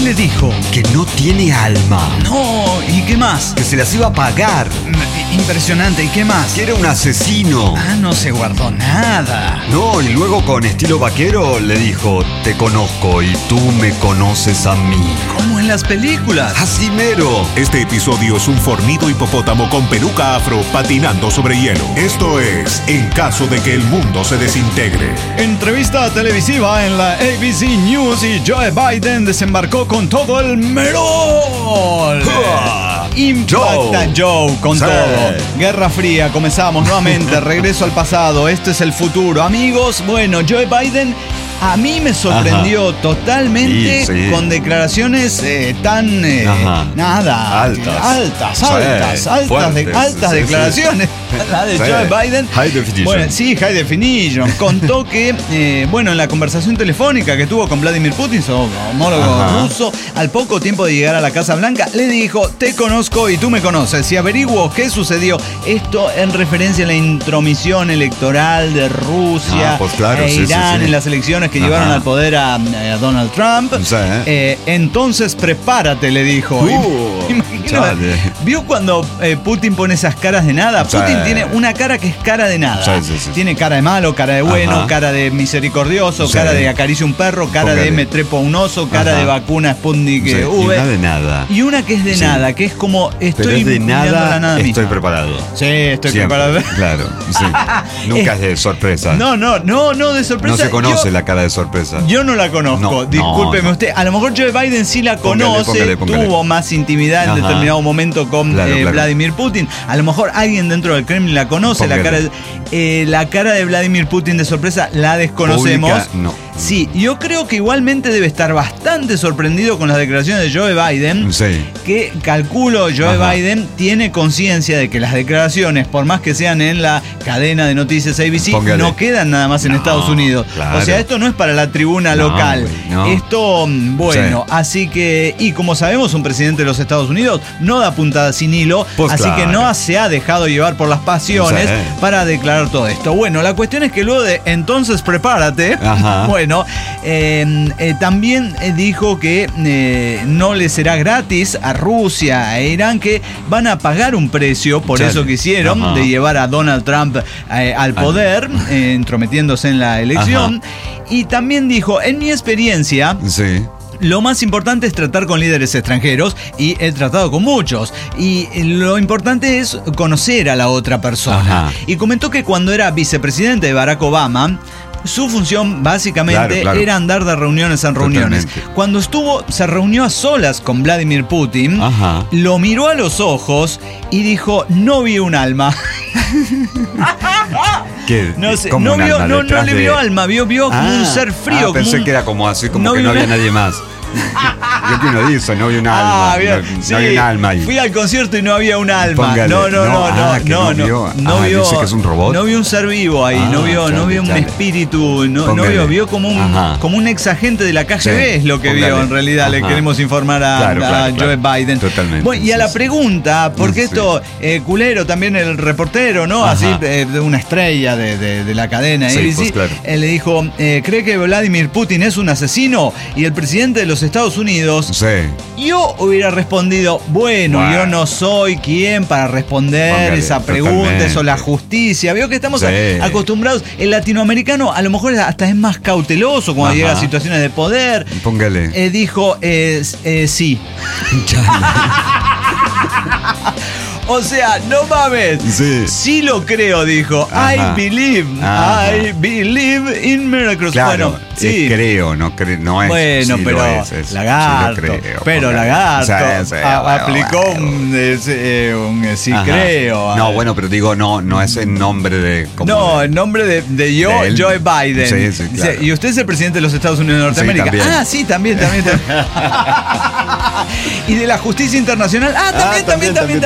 le dijo? Que no tiene alma. No, ¿y qué más? Que se las iba a pagar. Impresionante, ¿y qué más? Que era un asesino. Ah, no se guardó nada. No, y luego con estilo vaquero le dijo: te conozco y tú me conoces a mí. Como en las películas. Así mero. Este episodio es un fornido hipopótamo con peluca afro patinando sobre hielo. Esto es En caso de que el mundo se desintegre. Entrevista televisiva en la ABC News y Joe Biden desembarcó con todo el merol. Impacta Joe con todo. Guerra Fría, comenzamos nuevamente. Regreso al pasado. Este es el futuro. Amigos, bueno, Joe Biden a mí me sorprendió totalmente con declaraciones tan altas declaraciones. La de Joe Biden. High definition. Bueno, sí, high definition. Contó que, en la conversación telefónica que tuvo con Vladimir Putin, su homólogo ruso, al poco tiempo de llegar a la Casa Blanca, le dijo: te conozco y tú me conoces. Y averiguo qué sucedió. Esto en referencia a la intromisión electoral de Rusia e Irán en las elecciones que llevaron al poder a Donald Trump. Entonces prepárate, le dijo. Imagínate. ¿Vio cuando Putin pone esas caras de nada? Putin tiene una cara que es cara de nada. Tiene cara de malo, cara de bueno, cara de misericordioso, cara de acaricio un perro, cara de me trepo un oso, cara de vacuna Sputnik V. Y una de nada. Y una que es de nada, que es como estoy es de nada, estoy misma. Preparado. Sí, estoy preparado. Claro, sí. Nunca es de sorpresa. No, de sorpresa. No se conoce la cara de sorpresa. Yo no la conozco, discúlpeme usted. A lo mejor Joe Biden sí la conoce, tuvo más intimidad en determinado momento con Vladimir Putin. A lo mejor alguien dentro del Kremlin la conoce. La cara de Vladimir Putin de sorpresa la desconocemos. Pública, no. Sí, yo creo que igualmente debe estar bastante sorprendido con las declaraciones de Joe Biden. Que calculo Joe Biden tiene conciencia de que las declaraciones, por más que sean en la cadena de noticias ABC, no quedan nada más en Estados Unidos. Claro. O sea, esto no es para la tribuna local. Esto, así que, y como sabemos, un presidente de los Estados Unidos no da puntada sin hilo, así que no se ha dejado llevar por las pasiones para declarar todo esto. Bueno, la cuestión es que luego de entonces prepárate, también dijo que no le será gratis a Rusia e Irán, que van a pagar un precio por eso que hicieron de llevar a Donald Trump al poder, entrometiéndose en la elección. Y también dijo: en mi experiencia, lo más importante es tratar con líderes extranjeros, y he tratado con muchos, y lo importante es conocer a la otra persona. Y comentó que cuando era vicepresidente de Barack Obama, su función básicamente era andar de reuniones en reuniones. Cuando se reunió a solas con Vladimir Putin, lo miró a los ojos y dijo: no vi un alma. ¿Qué? No sé, no le vio alma, vio como un ser frío. Pensé que era como así, como que no había nadie más. Yo que uno dice, no había un alma. No había un alma ahí. Fui al concierto y no había un alma. Póngale. No vio. Dice que es un robot. No vio un ser vivo ahí, no vio un espíritu, vio como un ex agente de la KGB, es lo que vio en realidad. Le queremos informar a Joe Biden. Totalmente. Bueno, y a la pregunta, porque esto, culero también el reportero, ¿no? Así, de una estrella de la cadena ABC, le dijo: ¿cree que Vladimir Putin es un asesino? Y el presidente de los Estados Unidos, yo hubiera respondido: bueno, yo no soy quien para responder esa pregunta, eso la justicia. Veo que estamos acostumbrados. El latinoamericano a lo mejor hasta es más cauteloso cuando llega a situaciones de poder. Dijo: sí. O sea, no mames. Sí lo creo, dijo. I believe in miracles. Claro, creo, no es. Bueno, sí, pero es lagarto. Sí creo, Lagarto. Aplicó un creo. No, bueno, pero digo, no es en nombre de. En nombre de yo, Joe Biden. Sí, claro. Y usted es el presidente de los Estados Unidos de Norteamérica. También. Y de la justicia internacional. También.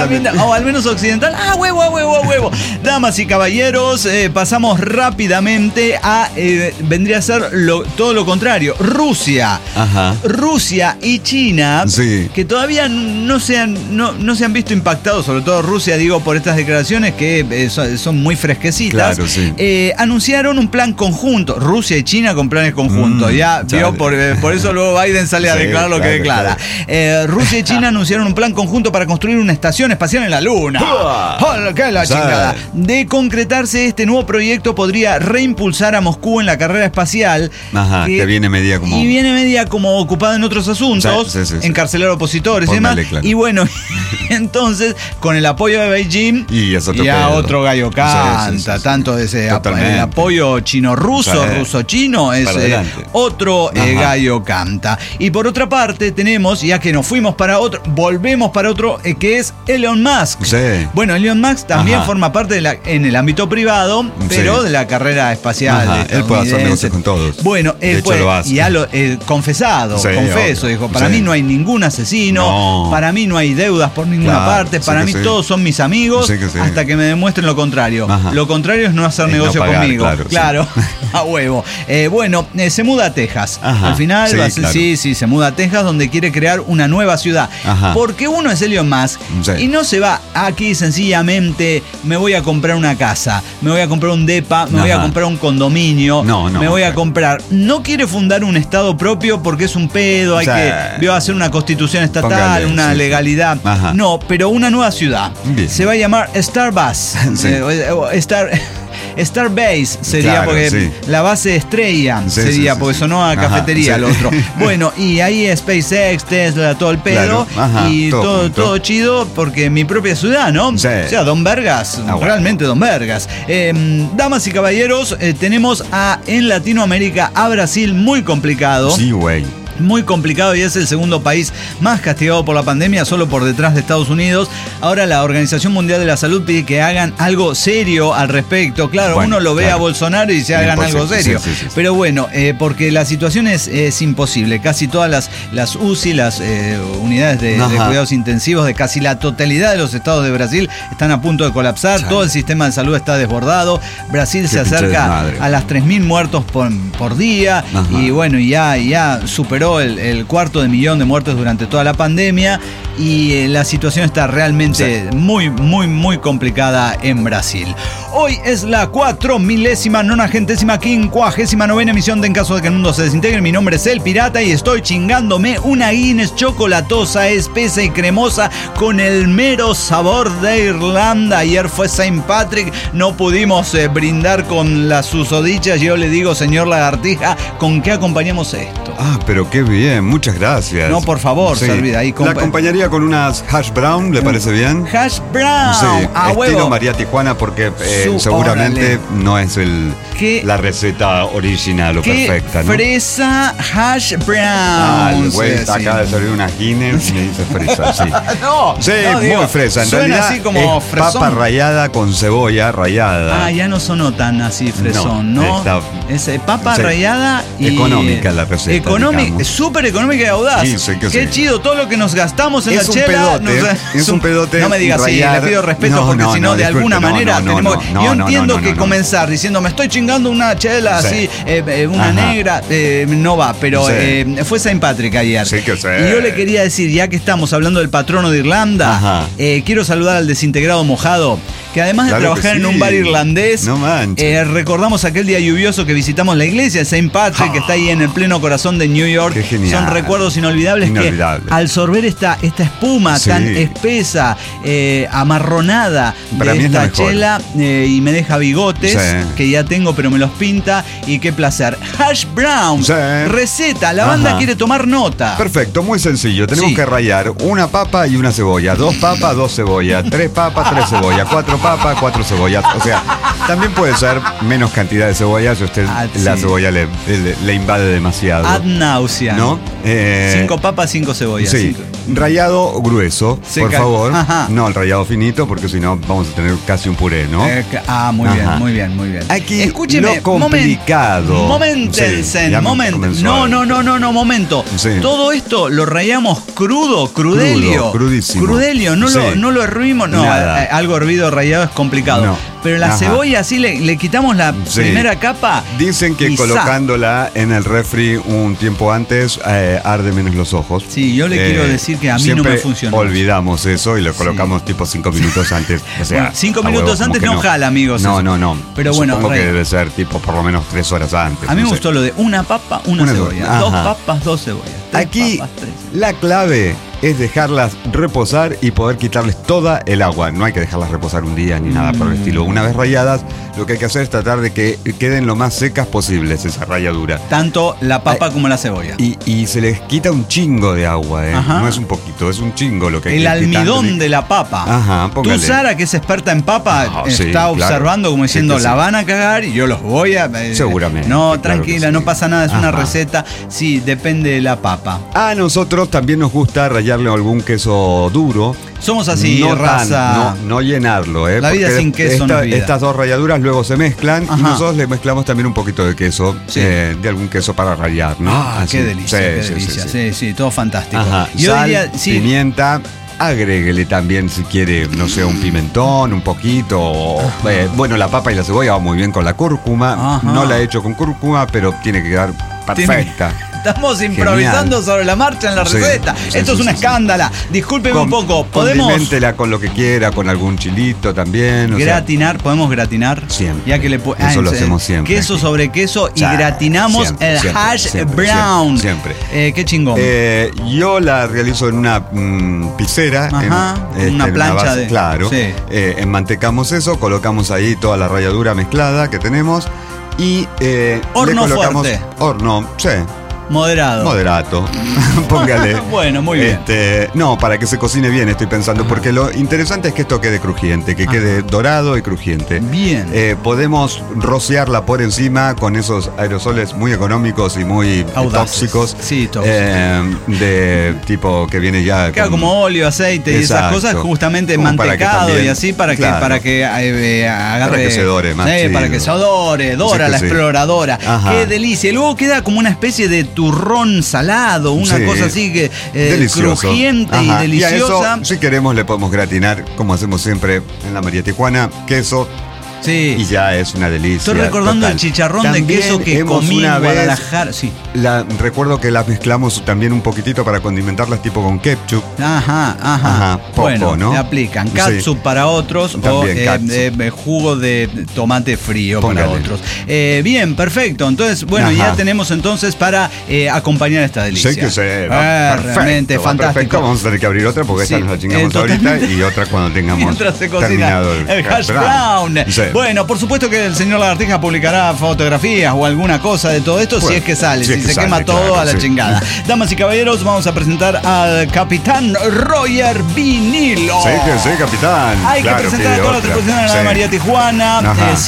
O al menos occidental. Huevo. Damas y caballeros, pasamos rápidamente a... vendría a ser todo lo contrario. Rusia. Ajá. Rusia y China, sí, que todavía no se han visto impactados, sobre todo Rusia, digo, por estas declaraciones que son muy fresquecitas. Claro, sí. Anunciaron un plan conjunto. Rusia y China con planes conjuntos. Ya vio, por eso luego Biden sale a declarar lo que declara. Claro. Rusia y China anunciaron un plan conjunto para construir una estación espacial en la Luna. ¡Qué la chingada! De concretarse este nuevo proyecto, podría reimpulsar a Moscú en la carrera espacial. Ajá, que viene media como... Y viene media como ocupada en otros asuntos, sí. encarcelar opositores y demás. Claro. Y bueno, entonces, con el apoyo de Beijing, ya otro gallo canta. Tanto de ese el apoyo chino-ruso, ruso-chino, es otro gallo canta. Y por otra parte, tenemos, ya que nos fuimos para otro, volvemos para otro, que es Elon Musk. Sí. Bueno, Elon Musk también forma parte en el ámbito privado, pero de la carrera espacial. Él puede hacer negocios con todos. Bueno, él puede, lo hace. Ya confeso, dijo, para mí no hay ningún asesino, para mí no hay deudas por ninguna parte, para mí todos son mis amigos, hasta que me demuestren lo contrario. Lo contrario es no hacer negocio conmigo. Claro. A huevo. Bueno, se muda a Texas. Al final, se muda a Texas, donde quiere crear una nueva ciudad. Porque uno es Elon Musk y no se va aquí sencillamente, me voy a comprar una casa, me voy a comprar un depa, me voy a comprar un condominio, me voy a comprar. No quiere fundar un estado propio porque es un pedo, hay que hacer una constitución estatal, una legalidad. No, pero una nueva ciudad. Bien. Se va a llamar Starbase. Starbase sería, porque la base estrella sería, porque sonó a cafetería el otro. Bueno, y ahí SpaceX, Tesla, todo el pedo, y todo chido, porque mi propia ciudad, ¿no? O sea, Don Vergas, realmente Don Vergas. Damas y caballeros, tenemos en Latinoamérica a Brasil, muy complicado. Sí, güey. Muy complicado, y es el segundo país más castigado por la pandemia, solo por detrás de Estados Unidos. Ahora la Organización Mundial de la Salud pide que hagan algo serio al respecto. Claro, uno lo ve a Bolsonaro y se hagan algo serio. Pero bueno, porque la situación es imposible. Casi todas las UCI, las unidades de cuidados intensivos de casi la totalidad de los estados de Brasil están a punto de colapsar. Todo el sistema de salud está desbordado. Brasil se acerca a las 3.000 muertos por día. Y bueno, ya superó el 250.000 de muertos durante toda la pandemia, y la situación está realmente muy complicada en Brasil. Hoy es la 4.999ª emisión de En Caso de que el Mundo se Desintegre. Mi nombre es El Pirata y estoy chingándome una Guinness chocolatosa, espesa y cremosa con el mero sabor de Irlanda. Ayer fue St. Patrick, no pudimos brindar con las susodichas. Yo le digo, señor Lagartija, ¿con qué acompañamos esto? Pero qué bien, muchas gracias. No, por favor, servida ahí. La acompañaría con unas hash brown, ¿le parece bien? Hash brown. Sí, estilo María Tijuana, porque seguramente no es la receta original o perfecta, ¿no? Fresa hash brown. El güey acaba de servir unas Guinness y me dice fresa, sí. Muy fresa. En realidad así como papa rallada con cebolla rallada. Ya no sonó tan así fresón, ¿no? Es papa rallada y... Económica la receta. Súper económica y audaz. Qué chido, todo lo que nos gastamos en la chela. Es un pedote. No me digas así, le pido respeto, porque si no, de alguna manera tenemos. Yo entiendo que comenzar diciendo me estoy chingando una chela así, una negra, no va, pero fue St. Patrick ayer. Y yo le quería decir, ya que estamos hablando del patrono de Irlanda, quiero saludar al Desintegrado Mojado, que además de trabajar en un bar irlandés, recordamos aquel día lluvioso que visitamos la iglesia de St. Patrick, que está ahí en el pleno corazón de New York. Son recuerdos inolvidables que al sorber esta espuma tan espesa, amarronada de esta chela, y me deja bigotes que ya tengo, pero me los pinta, y qué placer. Hash brown, receta, la banda quiere tomar nota. Perfecto, muy sencillo. Tenemos que rallar una papa y una cebolla, 2 papas, 2 cebollas, 3 papas, 3 cebollas, 4 papas, 4 cebollas. O sea, también puede ser menos cantidad de cebollas si usted la cebolla le invade demasiado. Ad nauseam, ¿no? 5 papas, 5 cebollas. Sí. Rallado grueso, por favor. Ajá. No el rallado finito, porque si no vamos a tener casi un puré, ¿no? Muy bien, muy bien. Aquí escúcheme, lo complicado. Momentensen, sí, momento. Sí. Todo esto lo rayamos crudelio. Crudísimo. Crudelio, no lo hervimos. No, algo hervido rallado es complicado. No. Pero la cebolla así le quitamos la primera capa. Dicen que colocándola en el refri un tiempo antes arde menos los ojos. Sí, yo le quiero decir que a mí no me funcionó. Olvidamos eso y lo colocamos tipo 5 minutos antes. O sea, 5 minutos antes no jala, amigos. No. Pero bueno, supongo que debe ser tipo por lo menos 3 horas antes. A mí me gustó lo de una papa, una cebolla. 2 papas, 2 cebollas. Aquí papas, 3. La clave es dejarlas reposar y poder quitarles toda el agua. No hay que dejarlas reposar un día ni nada por el estilo. Una vez rayadas, lo que hay que hacer es tratar de que queden lo más secas posibles esa ralladura. Tanto la papa como la cebolla. Y se les quita un chingo de agua, No es un poquito, es un chingo lo que hay que quitar. El almidón de la papa. Ajá, póngale. Tú, Sara, que es experta en papa, está observando como diciendo, la van a cagar y yo los voy a... Seguramente. No, tranquila, no pasa nada, es una receta. Sí, depende de la papa. A nosotros también nos gusta rallarle algún queso duro. Somos así, raza. No llenarlo, La vida sin queso no es vida. Estas dos ralladuras luego se mezclan y nosotros le mezclamos también un poquito de queso, de algún queso para rallar, ¿no? Qué delicia, qué delicia. Sí, todo fantástico. Yo diría, pimienta. Agréguele también si quiere, no sé, un pimentón, un poquito. Bueno, la papa y la cebolla va muy bien con la cúrcuma. No la he hecho con cúrcuma, pero tiene que quedar perfecta. Estamos improvisando sobre la marcha en la receta. Esto es un escándalo. Discúlpeme un poco. Condiméntela con lo que quiera, con algún chilito también. Gratinar, ¿podemos gratinar? Siempre. Ya que eso lo hacemos siempre. Queso aquí. Sobre queso y gratinamos el hash brown. Siempre. Qué chingón. Yo la realizo en una pizera. Una plancha de... Claro. Sí. Enmantecamos eso, colocamos ahí toda la ralladura mezclada que tenemos y horno le colocamos fuerte. Horno, sí. Moderato. Póngale. Bueno, muy bien. No, para que se cocine bien, estoy pensando, porque lo interesante es que esto quede crujiente, que quede dorado y crujiente. Bien. Podemos rociarla por encima con esos aerosoles muy económicos y muy tóxicos. Sí, tóxicos. De tipo que viene ya. Queda como óleo, aceite y esas cosas, justamente mantecado y así para que agarre. Para que se dore más. Para que se dora la exploradora. Qué delicia. Y luego queda como una especie de turrón salado, una cosa así que crujiente y deliciosa. Y a eso, si queremos, le podemos gratinar, como hacemos siempre en la María Tijuana, queso. Sí. Y ya es una delicia. Estoy recordando el chicharrón también de queso que comí en Guadalajara. Sí. Recuerdo que las mezclamos también un poquitito para condimentarlas tipo con ketchup. Poco, bueno, ¿no? Le aplican catsup para otros también, o jugo de tomate frío para otros. Bien, perfecto. Entonces, bueno, ya tenemos entonces para acompañar esta delicia. Sí que se va realmente fantástico. Perfecto. Vamos a tener que abrir otra porque esta nos la chingamos ahorita y otra cuando tengamos mientras se cocina el hash brown. Sí. Bueno, por supuesto que el señor Lagartija publicará fotografías o alguna cosa de todo esto si es que sale, si se quema todo a la chingada. Damas y caballeros, vamos a presentar al capitán Roger Vinilo. Sí, capitán. Hay que presentar a todas las tripulaciones de la María Tijuana.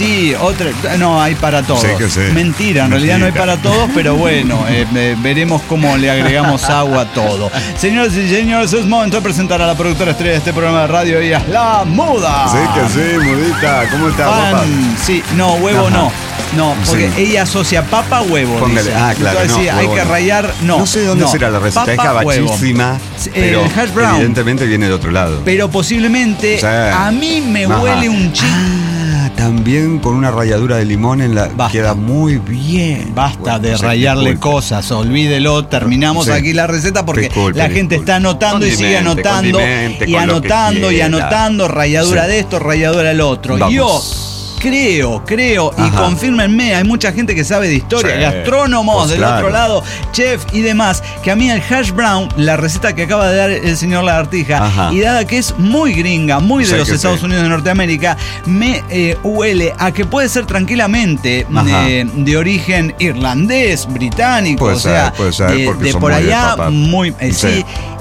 No, hay para todos. Mentira, en realidad no hay para todos, pero bueno, veremos cómo le agregamos agua a todo. Señoras y señores, es momento de presentar a la productora estrella de este programa de radio, ella es la Muda. Mudita, ¿cómo está? Sí, no, huevo no, porque ella asocia papa huevo. Póngale, claro. Entonces hay que rayar, no sé dónde será la receta, es cabachísima, pero hash brown, evidentemente viene de otro lado. Pero posiblemente a mí me huele un chico. También con una ralladura de limón queda muy bien. Basta de rallarle cosas, olvídelo, terminamos aquí la receta porque la gente está anotando y sigue anotando y anotando, ralladura de esto, ralladura del otro. Vamos. Yo creo, y confírmenme, hay mucha gente que sabe de historia, gastrónomos del otro lado, chef y demás, que a mí el hash brown, la receta que acaba de dar el señor Lagartija, y dada que es muy gringa, muy de los Estados Unidos de Norteamérica, me huele a que puede ser tranquilamente de origen irlandés, británico, puede ser, de por allá, muy... sí.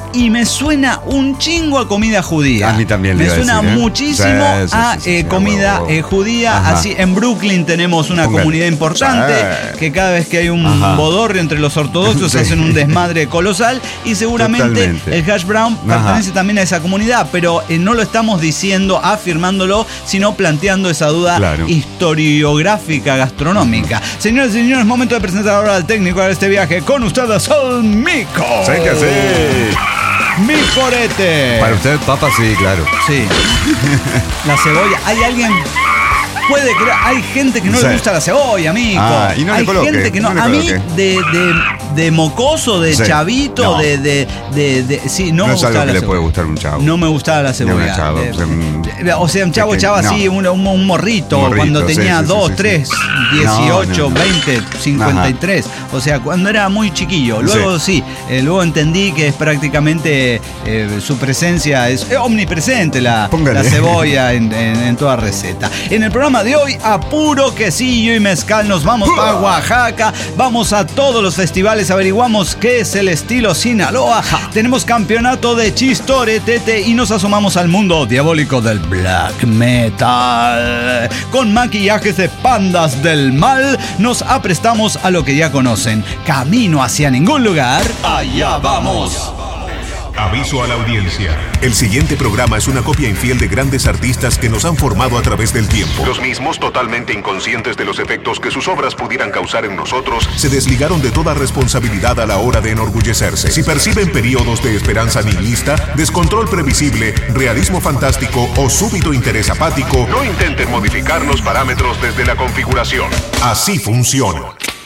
y me suena un chingo a comida judía. A mí también me suena muchísimo a comida judía. Ajá. Así en Brooklyn tenemos una comunidad importante que cada vez que hay un bodorrio entre los ortodoxos hacen un desmadre colosal y seguramente el hash brown pertenece también a esa comunidad, pero no lo estamos diciendo, afirmándolo, sino planteando esa duda historiográfica gastronómica. Señores y señores, momento de presentar ahora al técnico de este viaje. Con ustedes el Mico. Sí que sí. Mi Forete. Para usted, papa, sí, claro. Sí. La cebolla. ¿Hay alguien? Puede creer, hay gente que no le gusta la cebolla, Mico. Y no hay le coloque, gente que no. No a mí, de mocoso, de chavito, no. Sí, no me es gustaba algo que la le puede gustar a un chavo. No me gustaba la cebolla. O sea, un chavo, así, un morrito, cuando tenía 2, 3, 18, 20, 53. O sea, cuando era muy chiquillo. Luego luego entendí que es prácticamente su presencia, es omnipresente la cebolla en toda receta. En el programa de hoy, a puro quesillo y mezcal nos vamos a Oaxaca, vamos a todos los festivales, averiguamos qué es el estilo Sinaloa, tenemos campeonato de chistoretete y nos asomamos al mundo diabólico del black metal. Con maquillajes de pandas del mal, nos aprestamos a lo que ya conocen. Camino hacia ningún lugar, allá vamos. Aviso a la audiencia. El siguiente programa es una copia infiel de grandes artistas que nos han formado a través del tiempo. Los mismos, totalmente inconscientes de los efectos que sus obras pudieran causar en nosotros, se desligaron de toda responsabilidad a la hora de enorgullecerse. Si perciben periodos de esperanza nihilista, descontrol previsible, realismo fantástico o súbito interés apático, no intenten modificar los parámetros desde la configuración. Así funciona.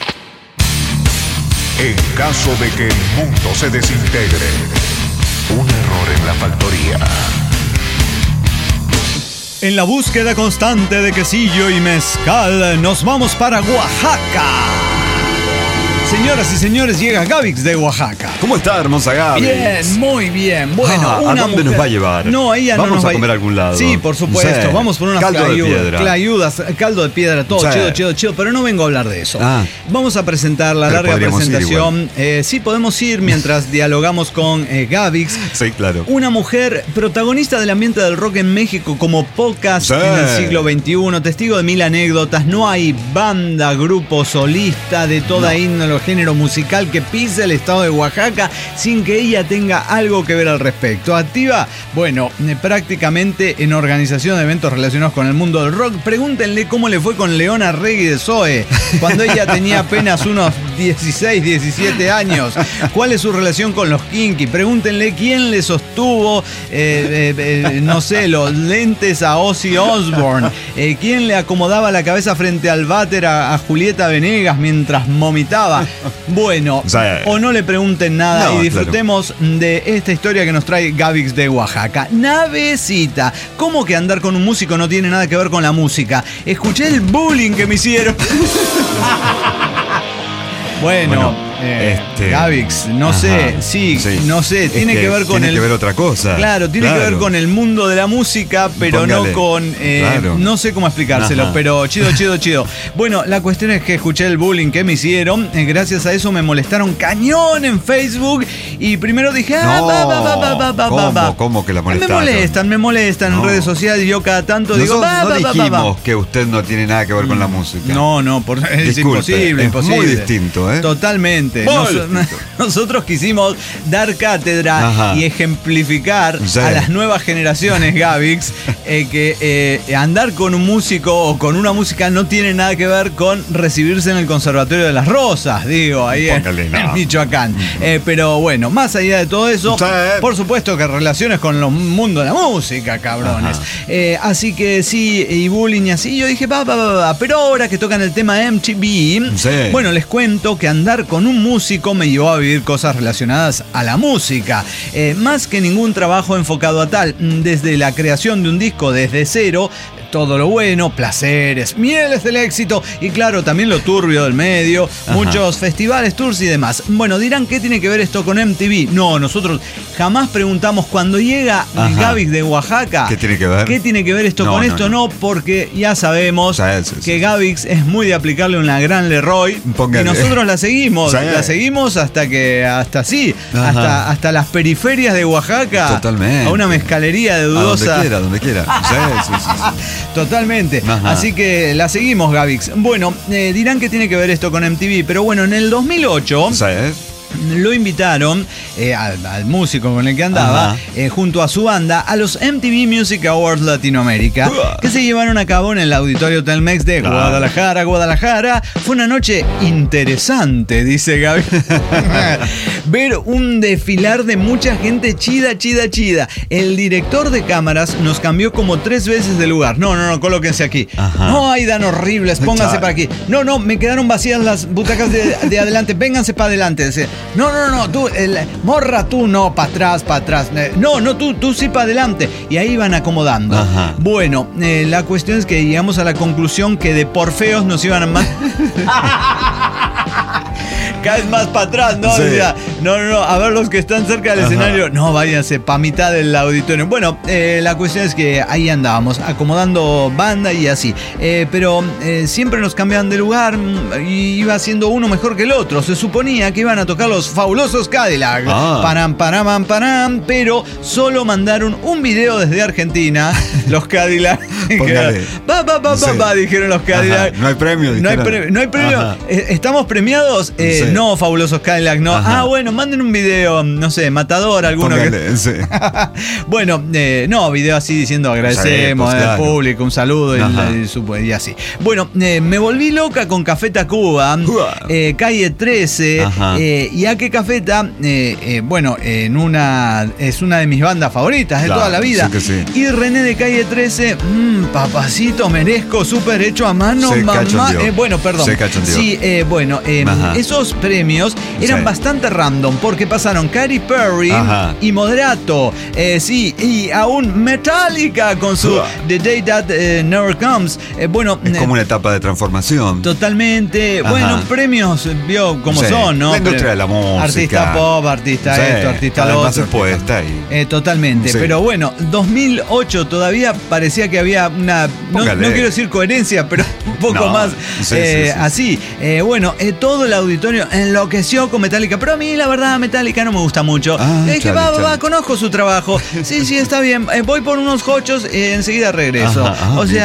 En caso de que el mundo se desintegre. Un error en la factoría. En la búsqueda constante de quesillo y mezcal, nos vamos para Oaxaca. Señoras y señores, llega Gavix de Oaxaca. ¿Cómo está, hermosa Gaby? Bien, muy bien. Bueno, ¿a dónde nos va a llevar? No, ella no nos va a Vamos a comer a algún lado. Sí, por supuesto. Sí. Vamos por unas clayudas, caldo de piedra, todo chido. Pero no vengo a hablar de eso. Vamos a presentar la larga presentación. Sí, podemos ir mientras dialogamos con Gavix. Sí, claro. Una mujer protagonista del ambiente del rock en México como pocas en el siglo XXI. Testigo de 1000 anécdotas. No hay banda, grupo, solista de toda índole, género musical que pise el estado de Oaxaca sin que ella tenga algo que ver al respecto. Activa, bueno, prácticamente en organización de eventos relacionados con el mundo del rock. Pregúntenle cómo le fue con Leona Regui de Zoe cuando ella tenía apenas unos 16, 17 años. ¿Cuál es su relación con los Kinky? Pregúntenle quién le sostuvo, no sé, los lentes a Ozzy Osbourne. ¿Quién le acomodaba la cabeza frente al váter a Julieta Venegas mientras vomitaba? Bueno, o no le pregunten nada y disfrutemos de esta historia que nos trae Gavix de Oaxaca. Navecita, ¿cómo que andar con un músico no tiene nada que ver con la música? Escuché el bullying que me hicieron. Bueno, Gavix, no sé, no sé, tiene que ver con tiene que ver otra cosa. Claro, tiene que ver con el mundo de la música, pero no con, no sé cómo explicárselo, pero chido. Bueno, la cuestión es que escuché el bullying que me hicieron, gracias a eso me molestaron cañón en Facebook y primero dije, ¿Cómo que la molestaron? Me molestan en redes sociales y yo cada tanto digo, no dijimos que usted no tiene nada que ver con la música. No, es imposible. Muy distinto, Totalmente. Nosotros quisimos dar cátedra y ejemplificar a las nuevas generaciones, Gavix, que andar con un músico o con una música no tiene nada que ver con recibirse en el Conservatorio de las Rosas, digo, ahí en Michoacán. Pero bueno, más allá de todo eso, por supuesto que relaciones con el mundo de la música, cabrones. Así que sí, y bullying y así, yo dije, pero ahora que tocan el tema MTV, bueno, les cuento que andar con un músico me llevó a vivir cosas relacionadas a la música. Más que ningún trabajo enfocado a tal, desde la creación de un disco desde cero, todo lo bueno, placeres, mieles del éxito y claro, también lo turbio del medio, muchos festivales, tours y demás. Bueno, dirán, ¿qué tiene que ver esto con MTV? No, nosotros jamás preguntamos cuando llega Gavix de Oaxaca. ¿Qué tiene que ver? ¿Qué tiene que ver esto con esto? No, porque ya sabemos que Gavix es muy de aplicarle una gran Leroy. Póngale. Y nosotros la seguimos. La seguimos hasta las periferias de Oaxaca. Totalmente. A una mezcalería de dudosa. Donde quiera. Sí. Totalmente. Así que la seguimos, Gavix. Bueno, dirán que tiene que ver esto con MTV, pero bueno, en el 2008... lo invitaron al músico con el que andaba, junto a su banda, a los MTV Music Awards Latinoamérica, que se llevaron a cabo en el Auditorio Telmex de Guadalajara. Fue una noche interesante, dice Gaby. Ver un desfilar de mucha gente chida. El director de cámaras nos cambió como 3 veces de lugar. No, colóquense aquí. No, hay dan horribles, pónganse para aquí. No, me quedaron vacías las butacas de adelante, vénganse para adelante. No, tú, morra, tú no, para atrás. No, tú sí para adelante. Y ahí iban acomodando. Bueno, la cuestión es que llegamos a la conclusión que de por feos nos iban a más. Cada vez más para atrás, ¿no? Sí. O sea, no, a ver los que están cerca del escenario, no, váyanse para mitad del auditorio. Bueno, la cuestión es que ahí andábamos, acomodando banda y así. Pero siempre nos cambiaban de lugar y iba siendo uno mejor que el otro. Se suponía que iban a tocar los fabulosos Cadillac. Param, pero solo mandaron un video desde Argentina, los Cadillac. Dijeron los Cadillac. No hay premio. No hay premio. ¿Estamos premiados? No, fabulosos Cadillac, no. Bueno, manden un video, no sé, Matador, alguno. Bueno, video así diciendo agradecemos al público, un saludo y así. Bueno, me volví loca con Café Tacuba, Calle 13, y a que Café es una de mis bandas favoritas de toda la vida. Y René de Calle 13, papacito, merezco, súper hecho a mano, mamá. Perdón. Sí, esos premios eran bastante random porque pasaron Katy Perry y Moderato, y aún Metallica con su The Day That Never Comes. Es como una etapa de transformación. Totalmente. Premios, vio cómo son, ¿no? La industria de la música. Artista pop, artista esto, artista lo otro. Expuesta totalmente. Pero bueno, 2008 todavía parecía que había una... No quiero decir coherencia, pero un poco más así. Todo el auditorio enloqueció con Metallica, pero a mí la verdad Metallica no me gusta mucho. Conozco su trabajo. Sí, está bien. Voy por unos jochos, enseguida regreso.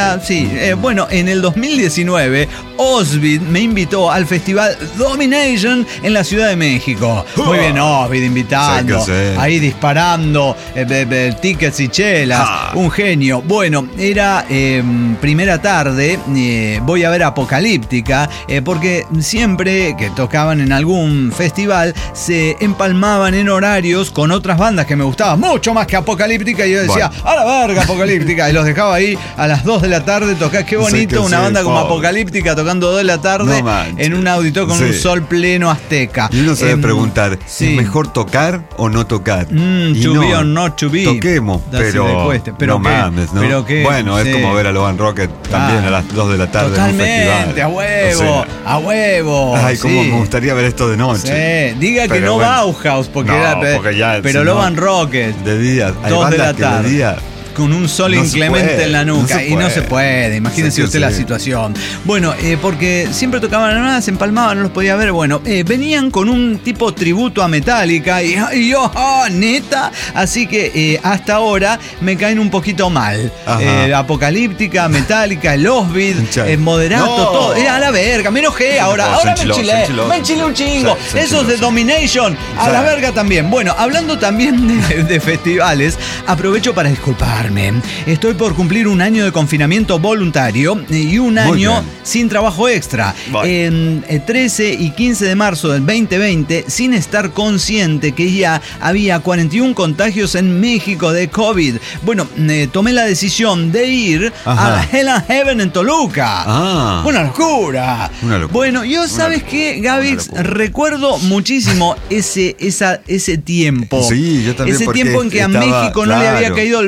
En el 2019 Ozvid me invitó al festival Domination en la Ciudad de México. Muy bien, Ozvid invitando, ahí disparando tickets y chelas, un genio. Bueno, era primera tarde, voy a ver Apocalíptica, porque siempre que tocaban en algún festival se empalmaban en horarios con otras bandas que me gustaban mucho más que Apocalíptica, y yo decía, a la verga Apocalíptica, y los dejaba ahí a las 2 de la tarde tocar. Qué bonito, una banda como Apocalíptica tocando 2 de la tarde en un auditorio con un sol pleno azteca. Y uno se debe preguntar, ¿es mejor tocar o no tocar? To be or not to be. Toquemos, pero no mames, ¿no? Pero es como ver a Logan Rocket también a las 2 de la tarde totalmente, en un festival. A huevo. Ay, cómo me gustaría ver esto de noche. Diga que no Bauhaus, porque pero Logan Rocket. De día. 2 de la tarde. Con un sol inclemente en la nuca. Y no se puede. Imagínense usted la situación. Bueno, porque siempre tocaban nada, se empalmaban, no los podía ver. Bueno, venían con un tipo tributo a Metallica. Y yo, neta. Así que hasta ahora me caen un poquito mal. Apocalíptica, Metallica, el Ozvid, Moderato, todo. A la verga, me enojé ahora. Ahora me enchilé un chingo. Esos de Domination, a la verga también. Bueno, hablando también de festivales, aprovecho para disculpar. Estoy por cumplir un año de confinamiento voluntario y un año sin trabajo extra. En 13 y 15 de marzo del 2020, sin estar consciente que ya había 41 contagios en México de COVID. Bueno, tomé la decisión de ir a Hell and Heaven en Toluca. Una locura. Bueno, yo, ¿sabes qué, Gavix? Recuerdo muchísimo ese tiempo. Sí, yo también. Ese tiempo en que a México no le había caído el 20.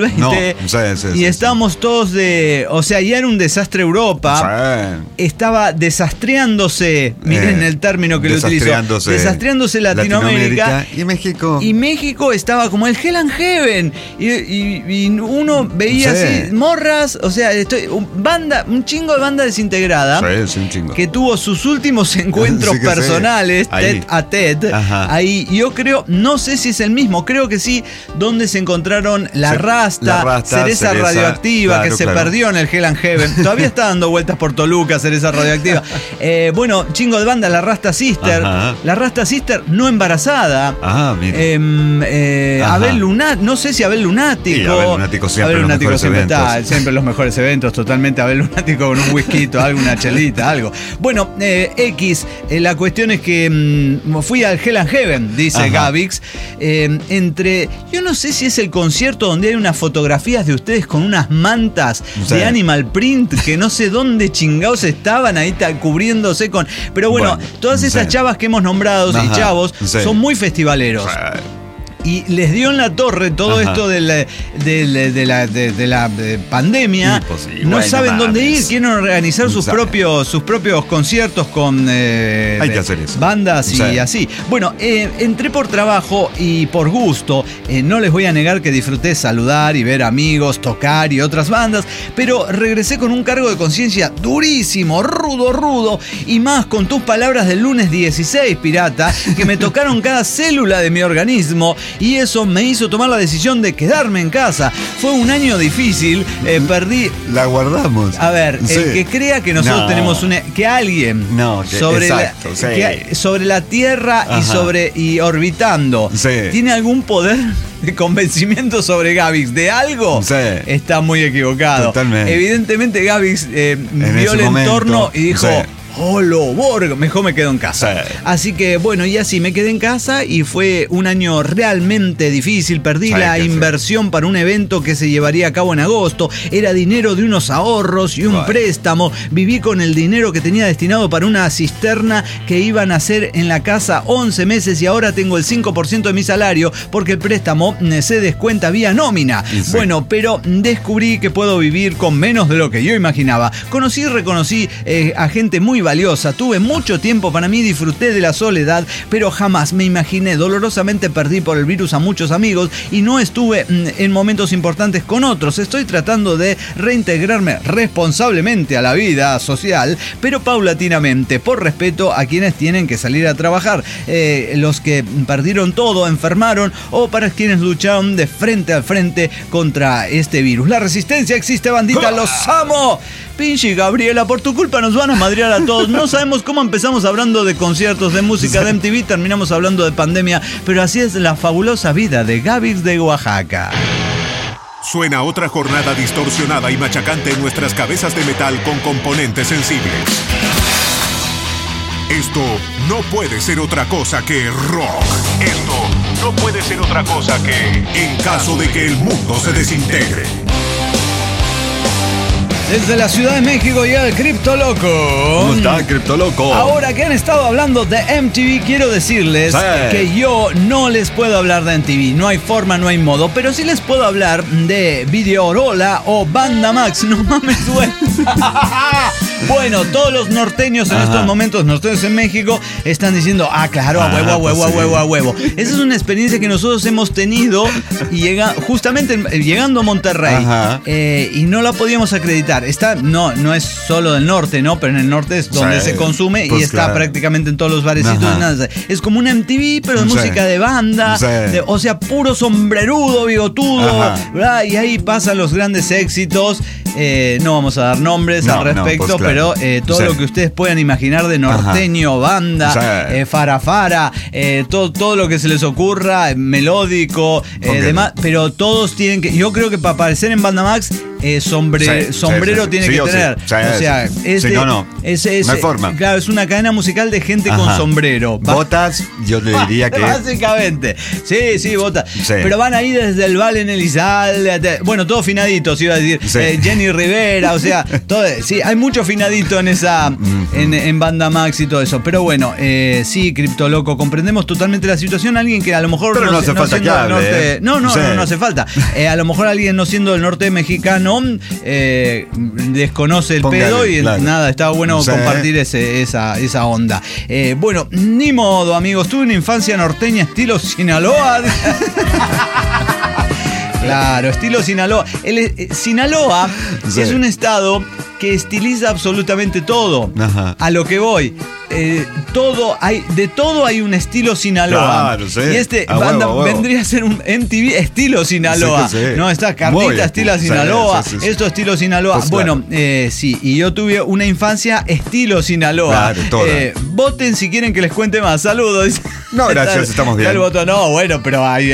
noviembre. Y estábamos todos o sea, ya era un desastre Europa. Estaba desastreándose, miren el término que lo utilizo. Desastreándose Latinoamérica. Y México estaba como el Hell and Heaven. Y uno veía así, morras, o sea, un chingo de banda desintegrada. Un chingo. Que tuvo sus últimos encuentros personales, tete a tete. Ahí, yo creo, no sé si es el mismo, creo que sí, donde se encontraron la Rasta, Cereza Radioactiva, que se perdió en el Hell and Heaven. Todavía está dando vueltas por Toluca, Cereza Radioactiva. Bueno, chingo de banda, la Rasta Sister. La Rasta Sister no embarazada. Abel Lunático, no sé si Abel Lunático. Sí, Abel Lunático siempre Abel Lunático siempre está, siempre en los mejores eventos, totalmente. Abel Lunático con un whisky, alguna chelita, algo. Bueno, la cuestión es que fui al Hell and Heaven, dice Gavix. Yo no sé si es el concierto donde hay unas fotografías de ustedes con unas mantas de Animal Print, que no sé dónde chingados estaban ahí cubriéndose con. Pero bueno, todas esas chavas que hemos nombrado y chavos son muy festivaleros. Y les dio en la torre todo esto de la pandemia. No saben dónde ir, quieren organizar sus propios conciertos con hay que hacer eso. Bandas y así. Bueno, entré por trabajo y por gusto. No les voy a negar que disfruté saludar y ver amigos, tocar y otras bandas, pero regresé con un cargo de conciencia durísimo, rudo, y más con tus palabras del lunes 16, pirata, que me tocaron cada célula de mi organismo. Y eso me hizo tomar la decisión de quedarme en casa. Fue un año difícil, perdí... La guardamos. A ver, el que crea que nosotros tenemos que alguien sobre la Tierra y orbitando tiene algún poder de convencimiento sobre Gavix de algo, está muy equivocado. Totalmente. Evidentemente Gavix vio el entorno y dijo... Olo, Borg, mejor me quedo en casa. Así que bueno, y así me quedé en casa y fue un año realmente difícil. Perdí la inversión para un evento que se llevaría a cabo en agosto. Era dinero de unos ahorros y un préstamo. Viví con el dinero que tenía destinado para una cisterna que iban a hacer en la casa 11 meses y ahora tengo el 5% de mi salario porque el préstamo se descuenta vía nómina. Bueno, pero descubrí que puedo vivir con menos de lo que yo imaginaba. Conocí y reconocí a gente muy valiosa. Tuve mucho tiempo para mí, disfruté de la soledad, pero jamás me imaginé. Dolorosamente perdí por el virus a muchos amigos y no estuve en momentos importantes con otros. Estoy tratando de reintegrarme responsablemente a la vida social, pero paulatinamente, por respeto a quienes tienen que salir a trabajar, los que perdieron todo, enfermaron, o para quienes lucharon de frente a frente contra este virus. La resistencia existe, bandita, los amo. Pinche Gabriela, por tu culpa nos van a madrear a todos. No sabemos cómo empezamos hablando de conciertos, de música, de MTV, terminamos hablando de pandemia, pero así es la fabulosa vida de Gavix de Oaxaca. Suena otra jornada distorsionada y machacante en nuestras cabezas de metal con componentes sensibles. Esto no puede ser otra cosa que rock. Esto no puede ser otra cosa que En caso de que el mundo se desintegre. Desde la Ciudad de México llega el Criptoloco. ¿Cómo está, Criptoloco? Ahora que han estado hablando de MTV, quiero decirles que yo no les puedo hablar de MTV. No hay forma, no hay modo. Pero sí les puedo hablar de Videorola o Banda Max. No mames, güey. Bueno, todos los norteños en estos momentos, norteños en México, están diciendo, claro, a huevo. Esa es una experiencia que nosotros hemos tenido y justamente llegando a Monterrey. Y no la podíamos acreditar. No es solo del norte, ¿no? Pero en el norte es donde se consume y está prácticamente en todos los barecitos. Es como una MTV, pero de música de banda. O sea, puro sombrerudo, bigotudo. Y ahí pasan los grandes éxitos. No vamos a dar nombres al respecto, pero todo lo que ustedes puedan imaginar de norteño, banda, farafara, todo lo que se les ocurra, melódico, demás. Pero todos tienen que... Yo creo que para aparecer en Banda Max sombrero tiene que tener. O sea, no hay forma. Claro, es una cadena musical de gente con sombrero. Botas, yo le diría que... Básicamente. Sí, botas. Sí. Pero van ahí desde el Valen Elizalde, bueno, todos finaditos, iba a decir. Sí. Jenny Rivera, o sea, todo, sí, hay mucho finadito en esa en Banda Max y todo eso. Pero bueno, sí, Criptoloco, comprendemos totalmente la situación. Alguien que a lo mejor no hace falta que hable, norte, no hace falta. A lo mejor alguien no siendo del norte mexicano desconoce el pedo y nada, está bueno compartir esa onda. Bueno, ni modo, amigos, tuve una infancia norteña estilo Sinaloa. Claro, estilo Sinaloa. Sinaloa es un estado que estiliza absolutamente todo. Ajá. A lo que voy. De todo hay un estilo Sinaloa. Claro, sí. Y vendría a ser un MTV estilo Sinaloa. Sí. No, está Carlita estilo Sinaloa. Sí. Esto estilo Sinaloa. Pues bueno, claro. Sí, y yo tuve una infancia estilo Sinaloa. Claro, voten si quieren que les cuente más. Saludos. No, gracias, estamos bien. El voto no, bueno, pero hay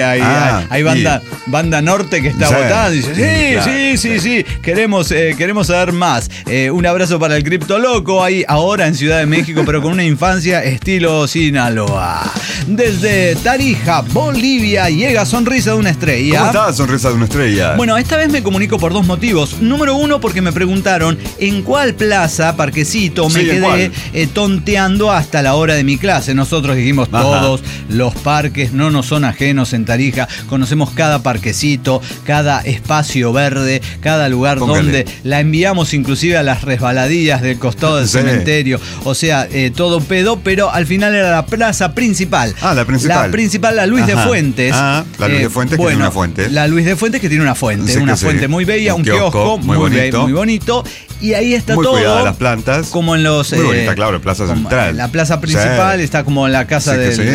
banda norte que está votando. Dice, sí, queremos saber más. Un abrazo para el Criptoloco ahí ahora en Ciudad de México, pero con una infancia estilo Sinaloa. Desde Tarija, Bolivia, llega Sonrisa de una Estrella. ¿Cómo está Sonrisa de una Estrella? Bueno, esta vez me comunico por dos motivos. Número uno, porque me preguntaron en cuál plaza, parquecito, me quedé tonteando hasta la hora de mi clase. Nosotros dijimos todos los parques no nos son ajenos en Tarija. Conocemos cada parquecito, cada espacio verde, cada lugar donde la enviamos inclusive a las resbaladillas del costado del cementerio. O sea, todo pedo, pero al final era la plaza principal. La principal. La principal, la Luis de Fuentes. La Luis de Fuentes que tiene una fuente. La Luis de Fuentes que tiene una fuente. Una fuente muy bella, un kiosco muy bonito. Y ahí está muy todo. Muy cuidada las plantas. Como en los... Muy bonita, claro, Plaza Central. La plaza principal está como en la casa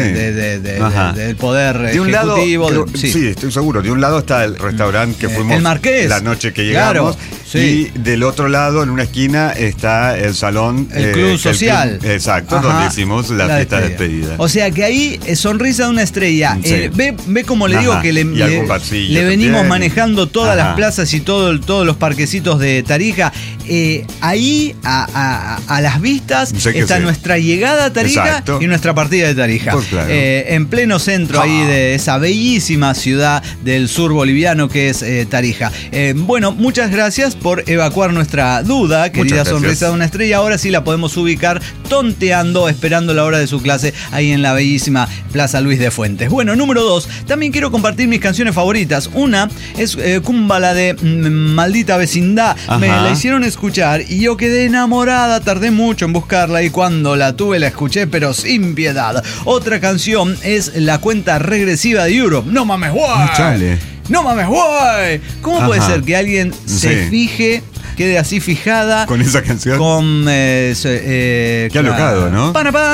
del poder de un ejecutivo. Lado, sí, estoy seguro. De un lado está el restaurante que fuimos el Marqués, la noche que llegamos. Y del otro lado, en una esquina, está el salón... El Club Social. Exacto, donde hicimos la fiesta de despedida. O sea que ahí, Sonrisa de una Estrella. Ve como le digo que le venimos manejando todas las plazas y todos los parquecitos de Tarija. Ahí, a las vistas, está nuestra llegada a Tarija y nuestra partida de Tarija. Pues claro. En pleno centro ahí de esa bellísima ciudad del sur boliviano que es Tarija. Bueno, muchas gracias por evacuar nuestra duda, querida Sonrisa de una Estrella. Ahora sí la podemos ubicar tonteando, esperando la hora de su clase ahí en la bellísima Plaza Luis de Fuentes. Bueno, número 2, también quiero compartir mis canciones favoritas. Una es Cúmbala de Maldita Vecindad. Me la hicieron escuchar y yo quedé enamorada, tardé mucho en buscarla y cuando la tuve la escuché pero sin piedad. Otra canción es La Cuenta Regresiva de Europe. No mames, guay. No mames, guay. ¿Cómo puede ser que alguien se fije, quede así fijada con esa canción? Con qué alocado, ¿no?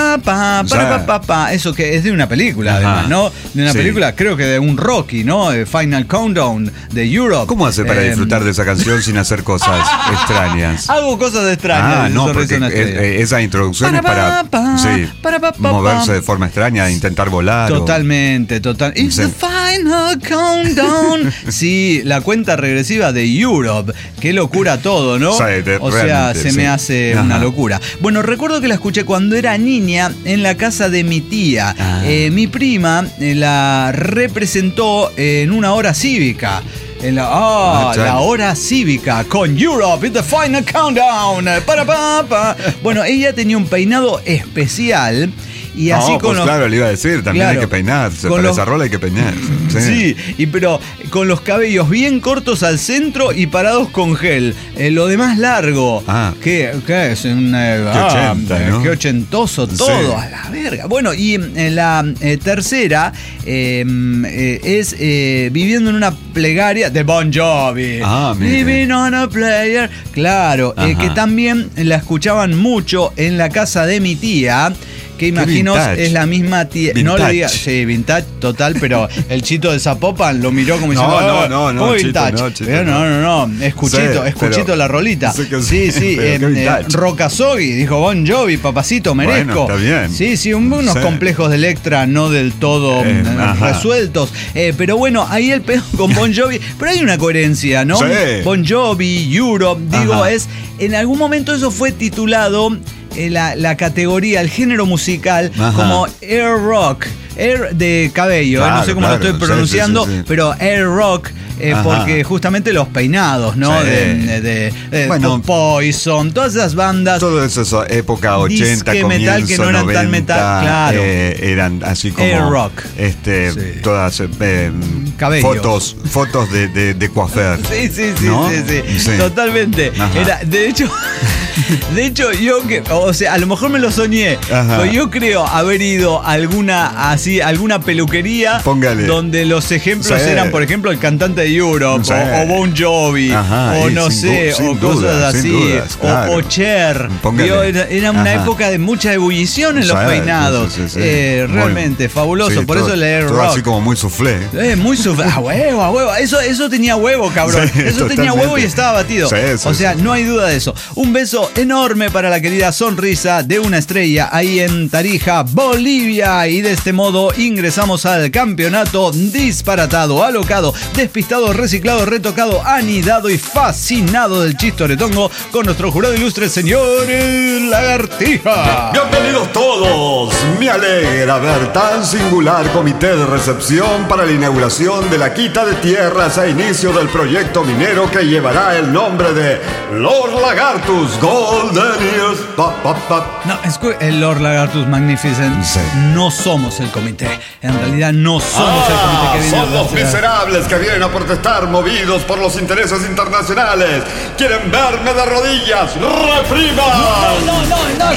Eso que es de una película, además, ¿no? De una película, creo que de un Rocky, ¿no? Final Countdown de Europe. ¿Cómo hace para disfrutar de esa canción sin hacer cosas extrañas? Hago cosas extrañas. No, porque esa introducción es para moverse de forma extraña, intentar volar. Totalmente. It's the final countdown. Sí, La Cuenta Regresiva de Europe. Qué locura todo, ¿no? O sea, se me hace una locura. Bueno, recuerdo que la escuché cuando era niña en la casa de mi tía. Mi prima la representó en una hora cívica. La hora cívica con Europe, it's the final countdown. Bueno, ella tenía un peinado especial. Y así con claro, le iba a decir, también hay que peinarse, para esa rola hay que peinarse. Sí, pero con los cabellos bien cortos al centro y parados con gel. Lo demás largo. ¿Qué es? Qué ochentoso todo, a la verga. Bueno, y la tercera es Viviendo en una plegaria de Bon Jovi. Living on a Player. Claro, que también la escuchaban mucho en la casa de mi tía, que imagino es la misma tía. No le digas, sí, vintage total, pero el Chito de Zapopan lo miró como diciendo, no, vintage. No, escuchito la rolita. Sí, Roca Sogui, dijo Bon Jovi, papacito, merezco. Bueno, está bien. Sí, unos complejos de Electra no del todo resueltos. Pero bueno, ahí el pedo con Bon Jovi, pero hay una coherencia, ¿no? Sí. Bon Jovi, Europe, digo, en algún momento eso fue titulado la categoría, el género musical, como air rock. Air de cabello, no sé cómo lo estoy pronunciando, pero air rock, porque justamente los peinados, ¿no? De Poison, todas esas bandas. Todo eso, época 80, comienzo, metal que no eran 90, tan metal, claro. Eran así como air rock. Todas fotos de coafer. Sí, ¿no? sí, totalmente. Era, de hecho, yo a lo mejor me lo soñé, pero yo creo haber ido a alguna peluquería. Póngale. Donde los ejemplos eran, por ejemplo, el cantante de Europe, o Bon Jovi, o no sé, o cosas así, o Cher. Era una época de mucha ebullición en los peinados. Realmente fabuloso, por eso el air rock. Así como muy soufflé. Muy soufflé, a huevo. Eso tenía huevo, cabrón. Eso tenía huevo y estaba batido. No hay duda de eso. Un beso enorme para la querida sonrisa de una estrella ahí en Tarija, Bolivia. Y de este modo ingresamos al campeonato disparatado, alocado, despistado, reciclado, retocado, anidado y fascinado del Chistoretongo con nuestro jurado ilustre, señor Lagartija. Bienvenidos todos. Me alegra ver tan singular comité de recepción para la inauguración de la quita de tierras e inicio del proyecto minero que llevará el nombre de Lord Lagartus Golden Ears. No, es que el Lord Lagartus Magnificent no somos el comité. En realidad no somos el comité que viene. Son los miserables que vienen a protestar movidos por los intereses internacionales. Quieren verme de rodillas. ¡Repriman! No,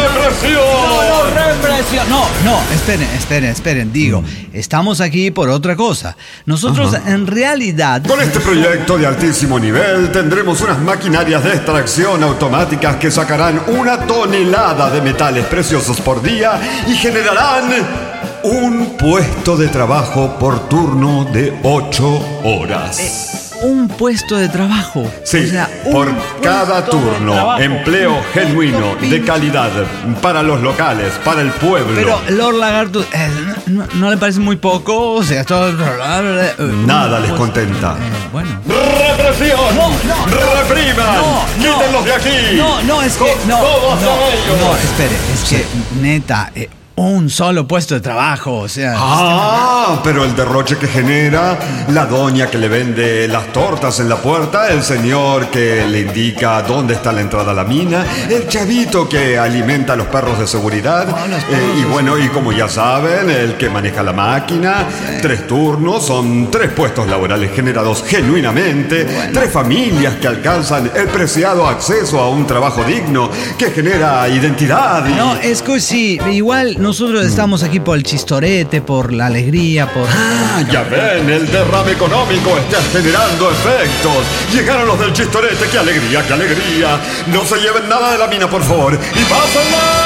¡represión! No, esperen. Digo, estamos aquí por otra cosa. Nosotros en realidad... Con este proyecto de altísimo nivel tendremos unas maquinarias de extracción automáticas que sacarán 1 tonelada de metales preciosos por día y generarán un puesto de trabajo por turno de 8 horas. Un puesto de trabajo. Sí, por cada turno. Empleo genuino, de calidad, para los locales, para el pueblo. Pero, Lord Lagartus, ¿no le parece muy poco? O sea, esto... Nada les contenta. Bueno. ¡Represión! ¡Repriman! ¡Quítenlos de aquí! Es que... No, espere, es que, neta... un solo puesto de trabajo, o sea... pero el derroche que genera, la doña que le vende las tortas en la puerta, el señor que le indica dónde está la entrada a la mina, el chavito que alimenta a los perros de seguridad, y como ya saben, el que maneja la máquina, 3 turnos, son 3 puestos laborales generados genuinamente, 3 familias que alcanzan el preciado acceso a un trabajo digno que genera identidad y... No, es que sí, igual... Nosotros estamos aquí por el chistorete, por la alegría, por... ya ven, el derrame económico está generando efectos. Llegaron los del chistorete, qué alegría, qué alegría. No se lleven nada de la mina, por favor. ¡Y pásenla!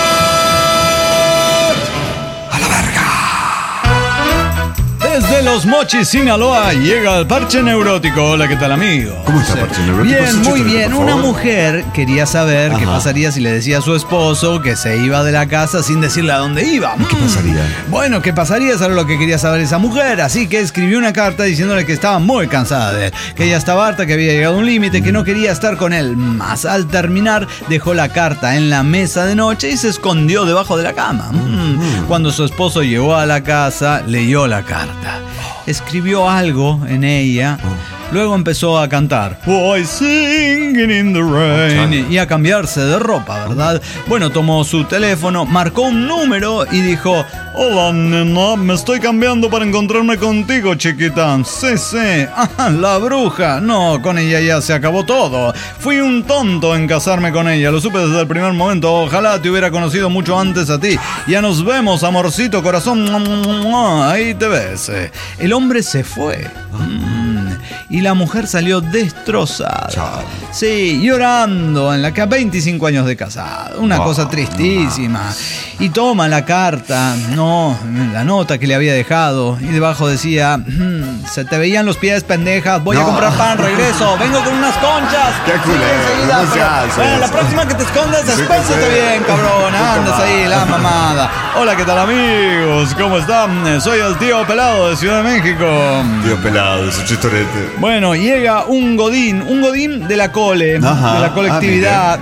¡A la verga! Desde Los Mochis, Sinaloa, llega el Parche Neurótico. Hola, ¿qué tal, amigo? ¿Cómo está, Parche Neurótico? Bien, muy bien. Una mujer quería saber qué pasaría si le decía a su esposo que se iba de la casa sin decirle a dónde iba. ¿Qué pasaría? Bueno, ¿qué pasaría? Eso era lo que quería saber esa mujer. Así que escribió una carta diciéndole que estaba muy cansada de él, que ella estaba harta, que había llegado a un límite, que no quería estar con él más. Al terminar, dejó la carta en la mesa de noche y se escondió debajo de la cama. Cuando su esposo llegó a la casa, leyó la carta. Escribió algo en ella. Luego empezó a cantar Boy Singing in the Rain y a cambiarse de ropa, ¿verdad? Bueno, tomó su teléfono, marcó un número y dijo: hola, nena, me estoy cambiando para encontrarme contigo, chiquita. Sí. La bruja. No, con ella ya se acabó todo. Fui un tonto en casarme con ella, lo supe desde el primer momento. Ojalá te hubiera conocido mucho antes a ti. Ya nos vemos, amorcito, corazón. Ahí te ves. El hombre se fue. y la mujer salió destrozada. Sí, llorando en la que a 25 años de casado. Una cosa tristísima. Y toma la carta, la nota que le había dejado, y debajo decía: se te veían los pies, pendeja, voy a comprar pan, regreso, vengo con unas conchas. ¡Qué culero! Bueno, la próxima que te escondas, espénsate bien, cabrón, andas ahí, la mamada. Hola, ¿qué tal, amigos? ¿Cómo están? Soy el tío Pelado de Ciudad de México. Tío Pelado, su chistorete. Bueno, llega un godín de la cole, de la colectividad,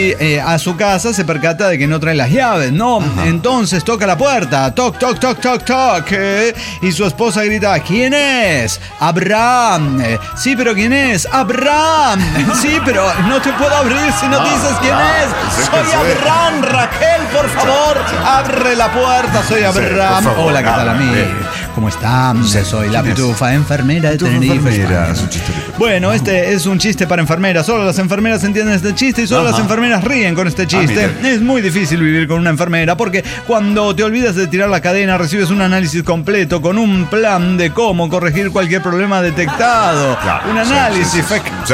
a su casa, se percata de que no trae las llaves, ¿no? Entonces toca la puerta, toc, toc, toc, toc, toc, y su esposa grita: ¿quién es? Abraham. Sí, pero ¿quién es? Abraham. Sí, pero no te puedo abrir si no dices quién es. Soy Abraham. Raquel, por favor, abre la puerta. Soy Abraham. Favor, hola, ¿qué tal, amigo? ¿Cómo están? Soy la pitufa enfermera de Tenerife. Bueno, este es un chiste para enfermeras. Solo las enfermeras entienden este chiste y solo las enfermeras ríen con este chiste. Es muy difícil vivir con una enfermera porque cuando te olvidas de tirar la cadena recibes un análisis completo con un plan de cómo corregir cualquier problema detectado. Un análisis.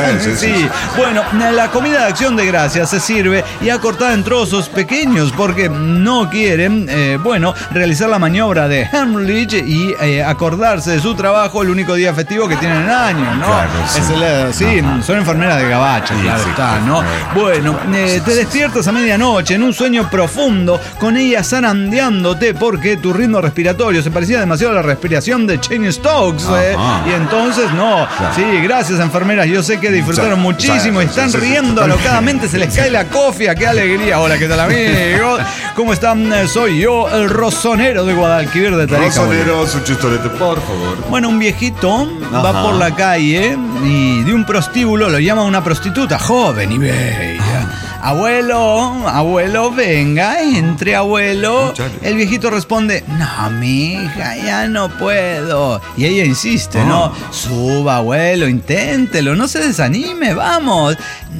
Sí. Bueno, la comida de Acción de Gracias se sirve ya cortada en trozos pequeños porque no quieren, realizar la maniobra de Heimlich y acordarse de su trabajo el único día festivo que tienen en el año, ¿no? Claro, son enfermeras de gabacho, claro está, ¿no? Bueno, te despiertas a medianoche en un sueño profundo con ella zarandeándote porque tu ritmo respiratorio se parecía demasiado a la respiración de Chain Stokes, y entonces sí, gracias, enfermeras, yo sé que disfrutaron muchísimo y están riendo alocadamente, se les cae la cofia, qué alegría. Hola, ¿qué tal, amigos? ¿Cómo están? Soy yo, el Rosonero de Guadalquivir de Tarija. Rosonero, su chistorete, por favor. Bueno, un viejito va por la calle y de un prostíbulo lo llama una prostituta joven y bella. Abuelo, venga, entre, abuelo. El viejito responde: no, mija, ya no puedo. Y ella insiste, ¿no? Suba, abuelo, inténtelo, no se desanime, vamos.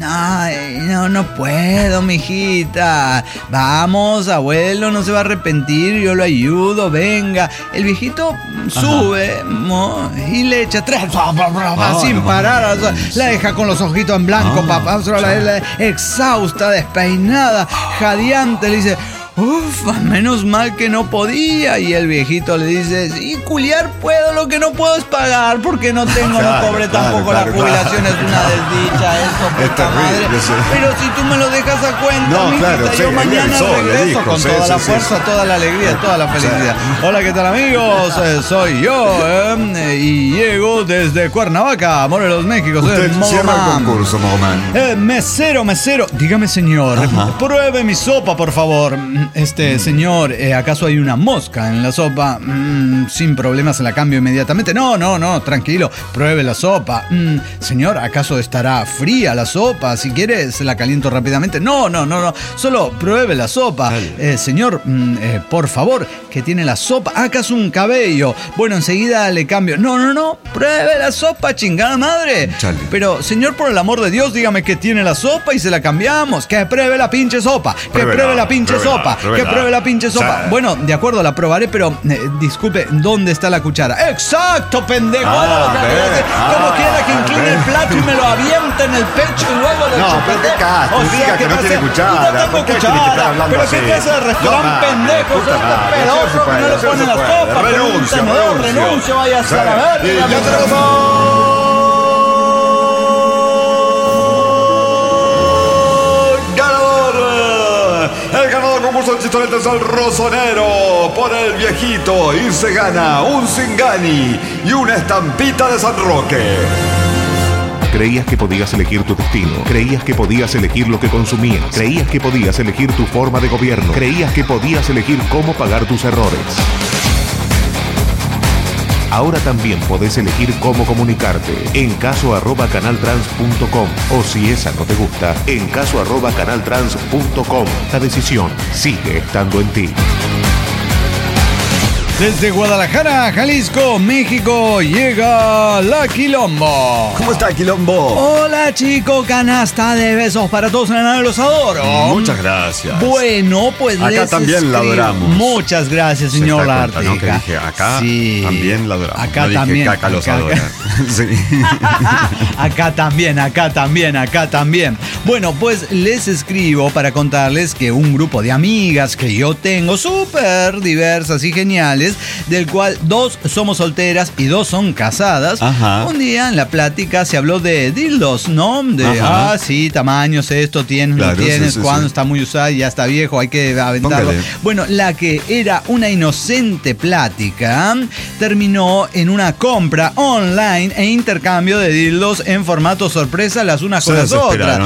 No puedo, mijita. Vamos, abuelo, no se va a arrepentir, yo lo ayudo, venga. El viejito sube y le echa tres sin parar. La deja con los ojitos en blanco, papá, exhausta, despeinada, jadeante, le dice: menos mal que no podía. Y el viejito le dice: sí, culiar puedo, lo que no puedo es pagar, porque no tengo, no cobré tampoco la jubilación, es una desdicha eso, puta madre. Pero si tú me lo dejas a cuenta, yo mañana regreso con toda la fuerza, toda la alegría, toda la felicidad. Hola, ¿qué tal, amigos? Soy yo, y llego desde Cuernavaca, Morelos, México. Soy el cierra el concurso, Mogomán. Mesero, dígame, señor, pruebe mi sopa, por favor. Señor, ¿acaso hay una mosca en la sopa? Sin problema, se la cambio inmediatamente. No, tranquilo, pruebe la sopa. Señor, ¿acaso estará fría la sopa? Si quiere, se la caliento rápidamente. No, solo pruebe la sopa. Señor, por favor, ¿qué tiene la sopa? ¿Acaso un cabello? Bueno, enseguida le cambio. No, pruebe la sopa, chingada madre. Chale. Pero, señor, por el amor de Dios, dígame qué tiene la sopa y se la cambiamos. Que pruebe la pinche sopa. Que pruebe la pinche sopa. Que pruebe la pinche sopa. Bueno, de acuerdo, la probaré, pero disculpe, ¿dónde está la cuchara? ¡Exacto, pendejo! ¿Cómo quiera que incline el plato y me lo aviente en el pecho y luego lo chupete? Diga que no tiene cuchara. No tengo cuchara. ¿Pero qué clase de restaurante pendejo es este pedorro que no le pone la sopa? Renuncio, vaya a la verga. ¡Ya tenemos! El ganador del concurso de chistoretes es el Rosonero por el viejito y se gana un Zingani y una estampita de San Roque. Creías que podías elegir tu destino. Creías que podías elegir lo que consumías. Creías que podías elegir tu forma de gobierno. Creías que podías elegir cómo pagar tus errores. Ahora también podés elegir cómo comunicarte en caso@canaltrans.com o si esa no te gusta, en caso@canaltrans.com. La decisión sigue estando en ti. Desde Guadalajara, Jalisco, México, llega la Quilombo. ¿Cómo está, Quilombo? Hola, chico, canasta de besos para todos, los adoro. Muchas gracias. Bueno, pues acá también la adoramos. Muchas gracias, señor Lartica. ¿No? Que dije, acá sí. También la adoramos. Acá no también. Dije, acá los adora. Sí. Acá también. Bueno, pues les escribo para contarles que un grupo de amigas que yo tengo, súper diversas y geniales, del cual 2 somos solteras y 2 son casadas. Ajá. Un día en la plática se habló de dildos, ¿no? De, sí, tamaños, esto tienes, claro, no tienes, cuando está muy usado y ya está viejo, hay que aventarlo. Póngale. Bueno, la que era una inocente plática terminó en una compra online e intercambio de dildos en formato sorpresa las unas con las otras.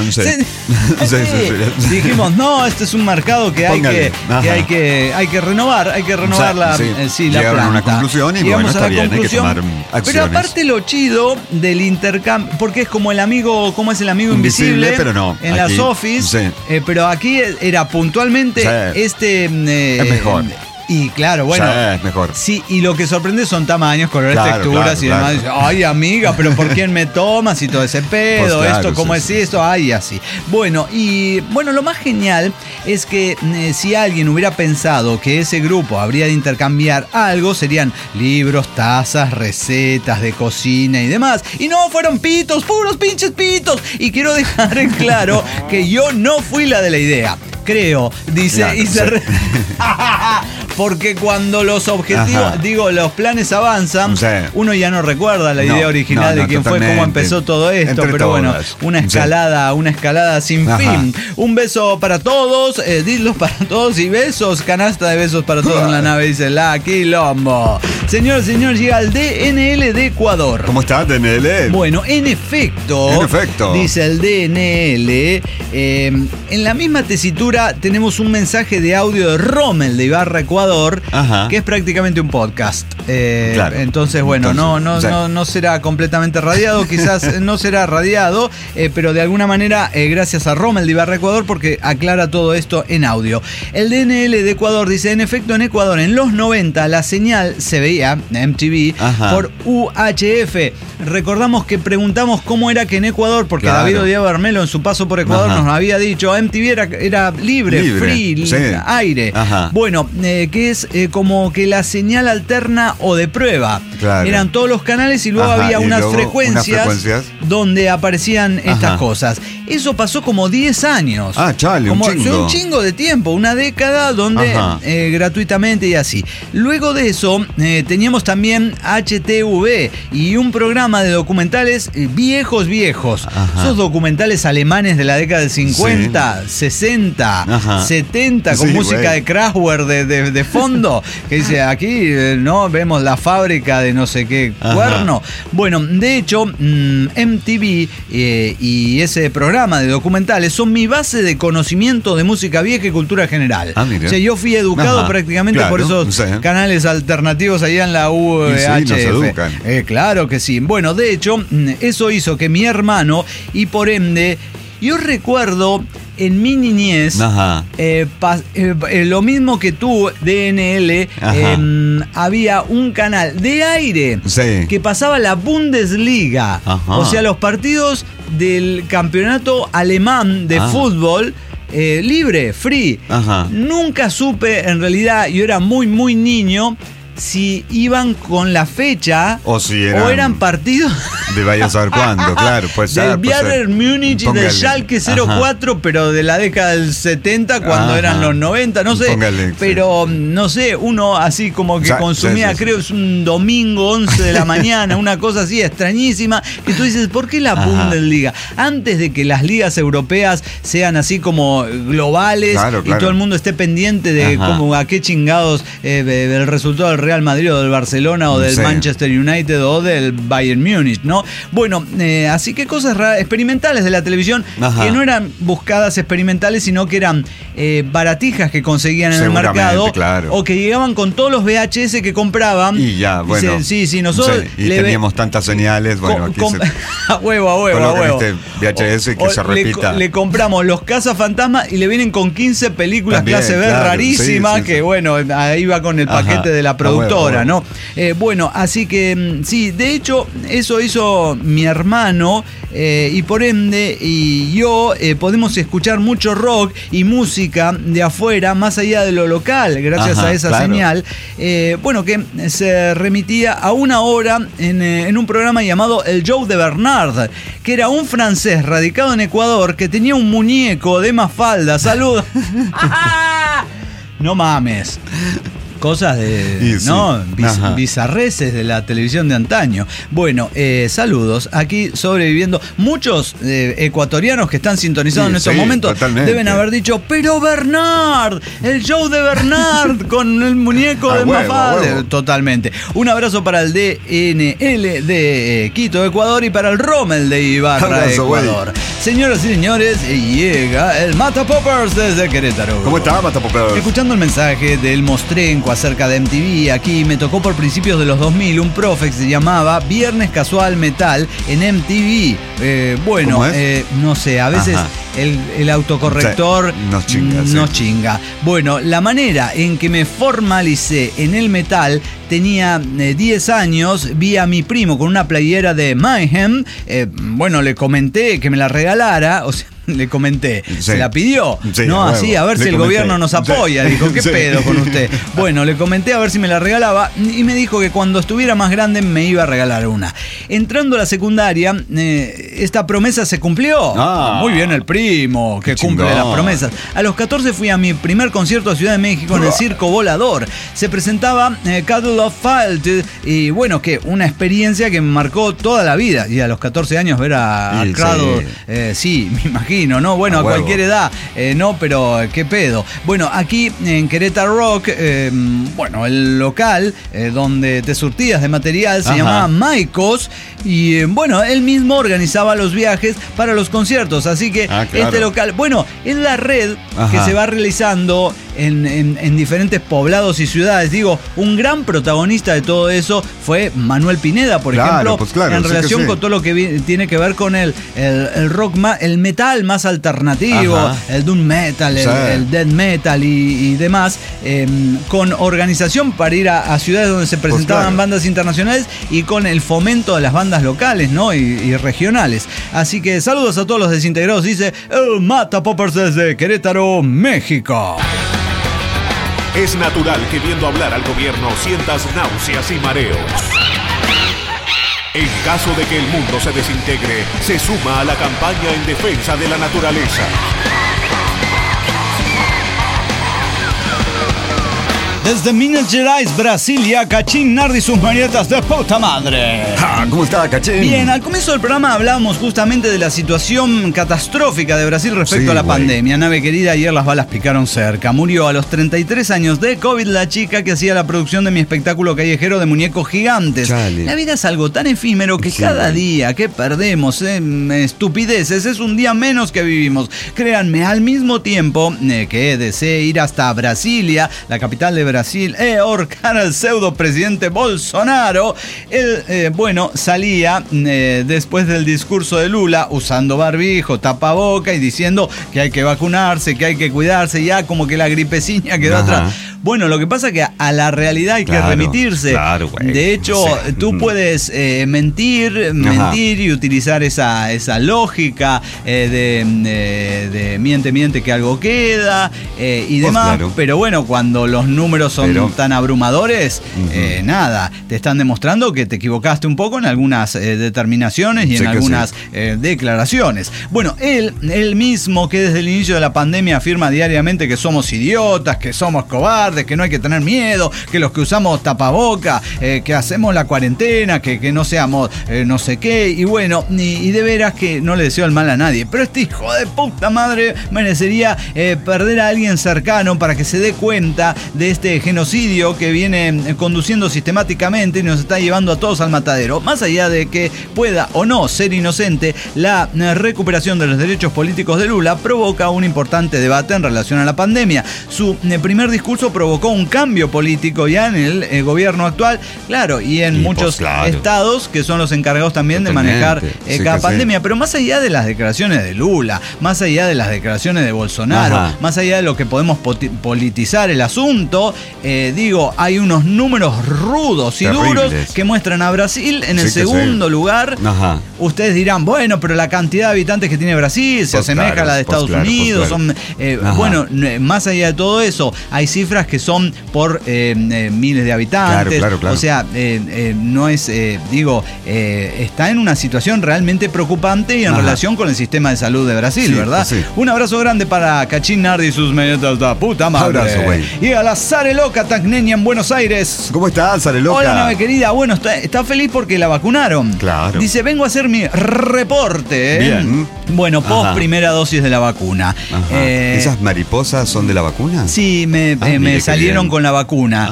Dijimos, no, este es un mercado que hay que renovar, la llegaron planta. A una conclusión y llegamos bueno, está bien, hay que tomar acciones. Pero aparte lo chido del intercambio, porque es como el amigo, ¿cómo es el amigo invisible? Pero no. En aquí, las Office, pero aquí era puntualmente es mejor. Y claro, bueno. Es mejor. Sí, y lo que sorprende son tamaños, colores, texturas y demás. Ay, amiga, pero ¿por quién me tomas? Y todo ese pedo, pues esto, ¿cómo es esto? Ay, así. Bueno, y bueno, lo más genial es que si alguien hubiera pensado que ese grupo habría de intercambiar algo, serían libros, tazas, recetas de cocina y demás. Y no, fueron pitos, puros pinches pitos. Y quiero dejar en claro que yo no fui la de la idea. Creo, dice, claro, y se porque cuando los objetivos, los planes avanzan, uno ya no recuerda la idea original de quién fue, cómo empezó todo esto, entre pero todas. Bueno, una escalada sin fin. Un beso para todos, dildos para todos y besos, canasta de besos para todos en la nave, dice la Quilombo. Señor, llega el DNL de Ecuador. ¿Cómo está, DNL? Bueno, en efecto, dice el DNL, en la misma tesitura tenemos un mensaje de audio de Rommel de Ibarra, Ecuador, que es prácticamente un podcast. Claro. Entonces, bueno, no será completamente radiado, quizás no será radiado, pero de alguna manera, gracias a Rommel de Ibarra, Ecuador, porque aclara todo esto en audio. El DNL de Ecuador dice, en efecto, en Ecuador, en los 90, la señal se veía, MTV, por UHF. Recordamos que preguntamos cómo era que en Ecuador, porque David Diego Bermelo en su paso por Ecuador nos había dicho, MTV era libre, free, aire. Bueno, que es como que la señal alterna o de prueba. Claro. Eran todos los canales y luego había unas frecuencias donde aparecían estas cosas. Eso pasó como 10 años. Chale, un chingo de tiempo, una década donde gratuitamente y así. Luego de eso teníamos también HTV y un programa de documentales viejos. Esos documentales alemanes de la década del 50, 60, 70 con música de Kraftwerk de fondo, que dice aquí no vemos la fábrica de no sé qué cuerno. Bueno, de hecho MTV y ese programa de documentales son mi base de conocimiento de música vieja y cultura general. O sea, yo fui educado prácticamente por esos canales alternativos allá en la UHF. Claro que sí. Bueno, de hecho, eso hizo que mi hermano, y por ende, yo recuerdo en mi niñez, lo mismo que tú, DNL, había un canal de aire que pasaba la Bundesliga. O sea, los partidos del campeonato alemán de fútbol. Libre, free. Nunca supe, en realidad, yo era muy niño, si iban con la fecha o eran partidos de vaya a saber cuándo, claro, pues del Bayern Múnich y del Schalke 04, pero de la década del 70 cuando eran los 90, no sé, pero no sé, uno así como que consumía, creo es un domingo 11 de la mañana, una cosa así extrañísima, que tú dices, ¿por qué la Bundesliga? Antes de que las ligas europeas sean así como globales y todo el mundo esté pendiente de como a qué chingados el resultado del Real Madrid o del Barcelona o del Manchester United o del Bayern Múnich, ¿no? ¿no? Bueno, así que cosas experimentales de la televisión, que no eran buscadas experimentales, sino que eran baratijas que conseguían en el mercado, claro, o que llegaban con todos los VHS que compraban. Y ya, bueno. Sí, nosotros... y teníamos tantas señales, bueno, aquí a huevo. Este VHS que se repita. Le compramos los cazafantasmas y le vienen con 15 películas también, clase B rarísimas, que bueno, ahí va con el paquete de la productora, ¿no? Bueno, así que sí, de hecho, eso hizo mi hermano, y por ende, y yo podemos escuchar mucho rock y música de afuera, más allá de lo local, gracias a esa señal, bueno, que se remitía a una hora en un programa llamado El Show de Bernard, que era un francés radicado en Ecuador que tenía un muñeco de Mafalda. ¡Salud! No mames. Cosas de, bizarreces de la televisión de antaño. Bueno, saludos. Aquí sobreviviendo. Muchos ecuatorianos que están sintonizados en estos momentos deben haber dicho, pero Bernard, el show de Bernard con el muñeco de Mafalda. Totalmente. Un abrazo para el DNL de Quito, Ecuador, y para el Rommel de Ibarra, Ecuador. Señoras y señores, llega el Mata Poppers desde Querétaro. ¿Cómo está, Mata Poppers? Escuchando el mensaje del Mostrenco acerca de MTV, aquí me tocó por principios de los 2000 un profe que se llamaba Viernes Casual Metal en MTV. Bueno, no sé, a veces el autocorrector nos chinga. Bueno, la manera en que me formalicé en el metal, tenía 10 años, vi a mi primo con una playera de Mayhem, bueno, le comenté que me la regalara, o sea, le comenté, se la pidió, así, a ver si el gobierno nos apoya, dijo, ¿qué pedo con usted? Bueno, le comenté a ver si me la regalaba y me dijo que cuando estuviera más grande me iba a regalar una. Entrando a la secundaria, esta promesa se cumplió. Muy bien el primo, que cumple las promesas. A los 14 fui a mi primer concierto a Ciudad de México en el Circo Volador. Se presentaba Cattle of Fault, y bueno, que una experiencia que me marcó toda la vida. Y a los 14 años ver a Cradle, sí, me imagino, ¿no? Bueno, a cualquier edad, no, pero qué pedo. Bueno, aquí en Querétaro Rock, bueno, el local donde te surtías de material se llamaba Maicos, y bueno, él mismo organizaba los viajes para los conciertos, así que este local, bueno, es la red que se va realizando en diferentes poblados y ciudades. Digo, un gran protagonista de todo eso fue Manuel Pineda, por ejemplo, en relación con todo lo que tiene que ver con el rock, el metal más alternativo, el doom metal, el death metal y demás, con organización para ir a ciudades donde se presentaban bandas internacionales y con el fomento de las bandas locales, ¿no? y regionales. Así que saludos a todos los desintegrados, dice el Mata Poppers desde Querétaro, México. Es natural que viendo hablar al gobierno sientas náuseas y mareos. En caso de que el mundo se desintegre, se suma a la campaña en defensa de la naturaleza. Desde Minas Gerais, Brasilia, Cachín Nardi y sus marionetas de puta madre. ¿Cómo está, Cachín? Bien, al comienzo del programa hablábamos justamente de la situación catastrófica de Brasil respecto a la pandemia. Nave querida, ayer las balas picaron cerca. Murió a los 33 años de COVID la chica que hacía la producción de mi espectáculo callejero de muñecos gigantes. La vida es algo tan efímero que cada día que perdemos estupideces es un día menos que vivimos. Créanme, al mismo tiempo que deseé ir hasta Brasilia, la capital de Brasil, ahorcar al pseudo presidente Bolsonaro, él, bueno, salía después del discurso de Lula usando barbijo, tapaboca y diciendo que hay que vacunarse, que hay que cuidarse, ya como que la gripeciña quedó atrás. Bueno, lo que pasa es que a la realidad hay que remitirse. De hecho, tú puedes mentir y utilizar esa lógica de miente que algo queda y demás. Pero bueno, cuando los números son tan abrumadores, nada, te están demostrando que te equivocaste un poco en algunas determinaciones y en algunas declaraciones. Bueno, él mismo, que desde el inicio de la pandemia afirma diariamente que somos idiotas, que somos cobardes, verdes, que no hay que tener miedo, que los que usamos tapaboca, que hacemos la cuarentena, que no seamos no sé qué, y bueno, y de veras que no le deseo el mal a nadie, pero este hijo de puta madre merecería perder a alguien cercano para que se dé cuenta de este genocidio que viene conduciendo sistemáticamente y nos está llevando a todos al matadero. Más allá de que pueda o no ser inocente, la recuperación de los derechos políticos de Lula provoca un importante debate en relación a la pandemia. Su primer discurso provocó un cambio político ya en el gobierno actual, claro, y en muchos estados que son los encargados también de manejar cada pandemia. Pero más allá de las declaraciones de Lula, más allá de las declaraciones de Bolsonaro, más allá de lo que podemos politizar el asunto, hay unos números rudos y duros que muestran a Brasil en el segundo lugar. Ustedes dirán, bueno, pero la cantidad de habitantes que tiene Brasil se asemeja a la de Estados Unidos. Bueno, más allá de todo eso, hay cifras que son por miles de habitantes. O sea, no es, está en una situación realmente preocupante y en relación con el sistema de salud de Brasil, ¿verdad? Un abrazo grande para Cachín Nardi y sus menetas de puta madre. Abrazo, güey. Y a la Zareloca Tacneña en Buenos Aires. ¿Cómo estás, Zareloca? Hola, nave querida. Bueno, está feliz porque la vacunaron. Claro. Dice, vengo a hacer mi reporte. Bien. Bueno, post primera dosis de la vacuna. ¿Esas mariposas son de la vacuna? Sí, me salieron con la vacuna.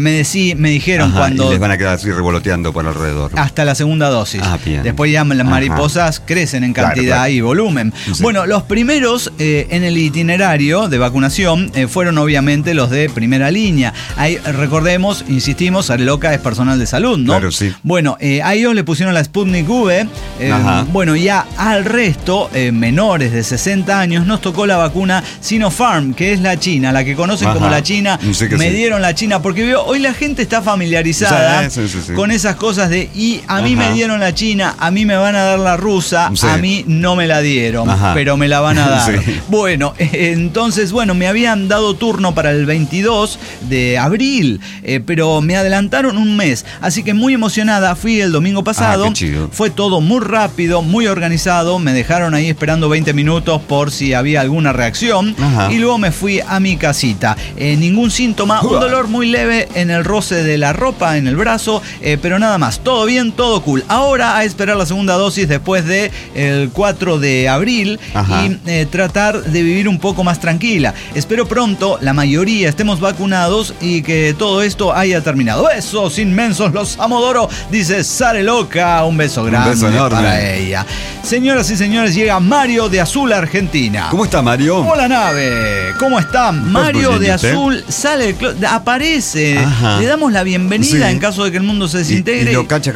Me dijeron cuando... Y les van a quedar así revoloteando por alrededor. Hasta la segunda dosis. Bien. Después ya las mariposas crecen en cantidad y volumen. Sí. Bueno, los primeros en el itinerario de vacunación fueron obviamente los de primera línea. Ahí, recordemos, insistimos, Zareloca es personal de salud, ¿no? Claro, sí. Bueno, a ellos le pusieron la Sputnik V. Bueno, ya al resto, menores de 60 años, nos tocó la vacuna Sinopharm, que es la China, la que conocen como la China. Me dieron la China, porque hoy la gente está familiarizada con esas cosas de, y a mí me dieron la China, a mí me van a dar la rusa, a mí no me la dieron, pero me la van a dar. Bueno, entonces, me habían dado turno para el 22 de abril, pero me adelantaron un mes, así que muy emocionada fui el domingo pasado. Qué chido. Fue todo muy rápido, muy organizado, me dejaron ahí esperando 20 minutos por si había alguna reacción y luego me fui a mi casita. Ningún síntoma, un dolor muy leve en el roce de la ropa, en el brazo, pero nada más, todo bien, todo cool. Ahora a esperar la segunda dosis después de el 4 de abril y tratar de vivir un poco más tranquila. Espero pronto la mayoría estemos vacunados y que todo esto haya terminado. Besos inmensos, los amodoro, dice Zareloca. Un beso grande, un beso enorme para ella. Señoras y señores, llega Mario de Azul, Argentina. ¿Cómo está, Mario? Hola, nave. ¿Cómo está? Mario de Azul sale, aparece. Le damos la bienvenida en caso de que el mundo se desintegre. Y lo cacha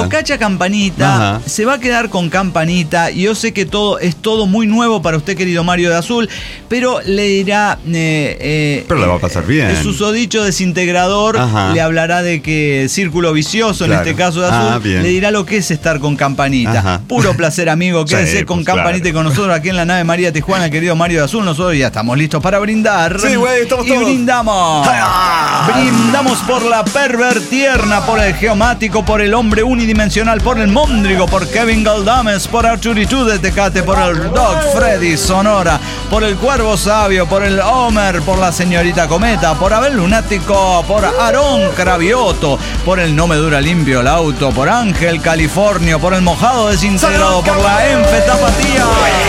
Campanita. Se va a quedar con Campanita. Yo sé que es todo muy nuevo para usted, querido Mario de Azul, pero le dirá... pero le va a pasar bien. El susodicho desintegrador le hablará de que círculo vicioso, en este caso de Azul, le dirá lo que es estar con Campanita. Puro placer, amigo. Quédese con Campanita y con nosotros aquí en la nave María Tijuana, querido Mario de Azul. Nosotros ya estamos listos para brindar. Sí, güey, estamos todos. Y brindamos. Brindamos por la pervertierna, por el geomático, por el hombre unidimensional, por el móndrigo, por Kevin Galdames, por Arturitud de Tecate, por el Doc Freddy Sonora, por el Cuervo Sabio, por el Homer, por la señorita Cometa, por Abel Lunático, por Aarón Cravioto, por el No Me Dura Limpio el Auto, por Ángel Californio, por el Mojado Desintegrado, por la Enfe Tapatía.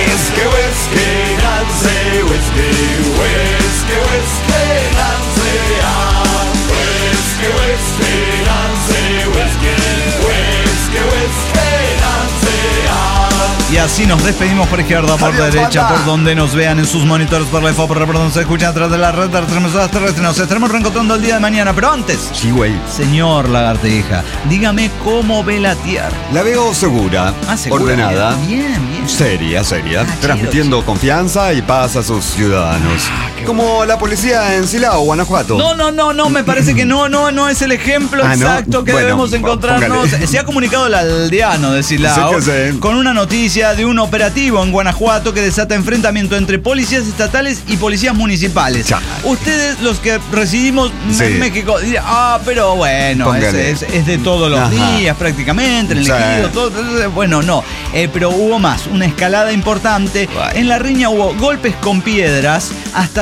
Y así nos despedimos por izquierda, por derecha, por donde nos vean en sus monitores, por la info, por donde se escuchan atrás de la red de las transmisoras terrestres. Nos estaremos reencontrando el día de mañana, pero antes, señor Lagartija, dígame cómo ve la Tierra. La veo segura, ordenada, bien. Seria, transmitiendo confianza y paz a sus ciudadanos. Como la policía en Silao, Guanajuato. No, me parece que no es el ejemplo exacto que debemos encontrarnos. Se ha comunicado el aldeano de Silao con una noticia de un operativo en Guanajuato que desata enfrentamiento entre policías estatales y policías municipales. Ustedes, los que residimos en México, dirán, pero bueno, es de todos los días prácticamente, en el ejido, todo. Bueno, no, pero hubo más, una escalada importante. En la riña hubo golpes con piedras, hasta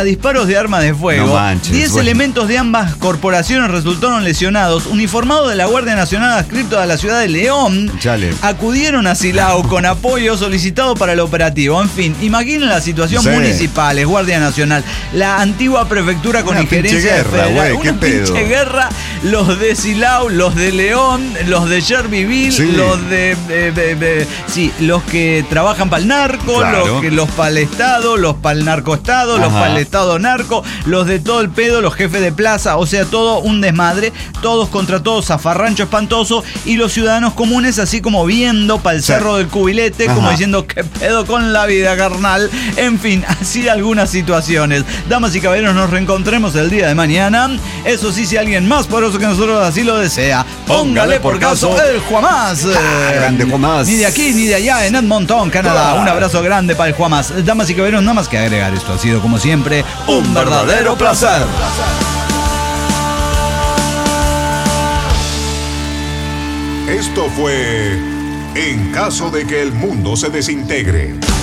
disparos de armas de fuego. No manches, 10 elementos de ambas corporaciones resultaron lesionados. Uniformados de la Guardia Nacional adscritos a la ciudad de León, acudieron a Silao con apoyo solicitado para el operativo. En fin, imaginen la situación municipales, Guardia Nacional, la antigua prefectura con injerencia federal. Una pinche guerra, los de Silao, los de León, los de Sherbyville, los los que trabajan para el narco, los para el Estado, los para el narcoestado, los para el Estado narco, los de todo el pedo, los jefes de plaza, o sea, todo un desmadre, todos contra todos, zafarrancho espantoso, y los ciudadanos comunes así como viendo para el cerro del cubilete, como diciendo, ¿qué pedo con la vida, carnal? En fin, así algunas situaciones. Damas y caballeros, nos reencontremos el día de mañana. Eso sí, si alguien más poderoso que nosotros así lo desea, póngale por caso el Juamás. Grande Juamás. Ni de aquí ni de allá, en Edmonton, Canadá. Un abrazo grande para el Juamás. Damas y caballeros, nada más que agregar, esto ha sido como siempre un verdadero placer. Esto fue En caso de que el mundo se desintegre.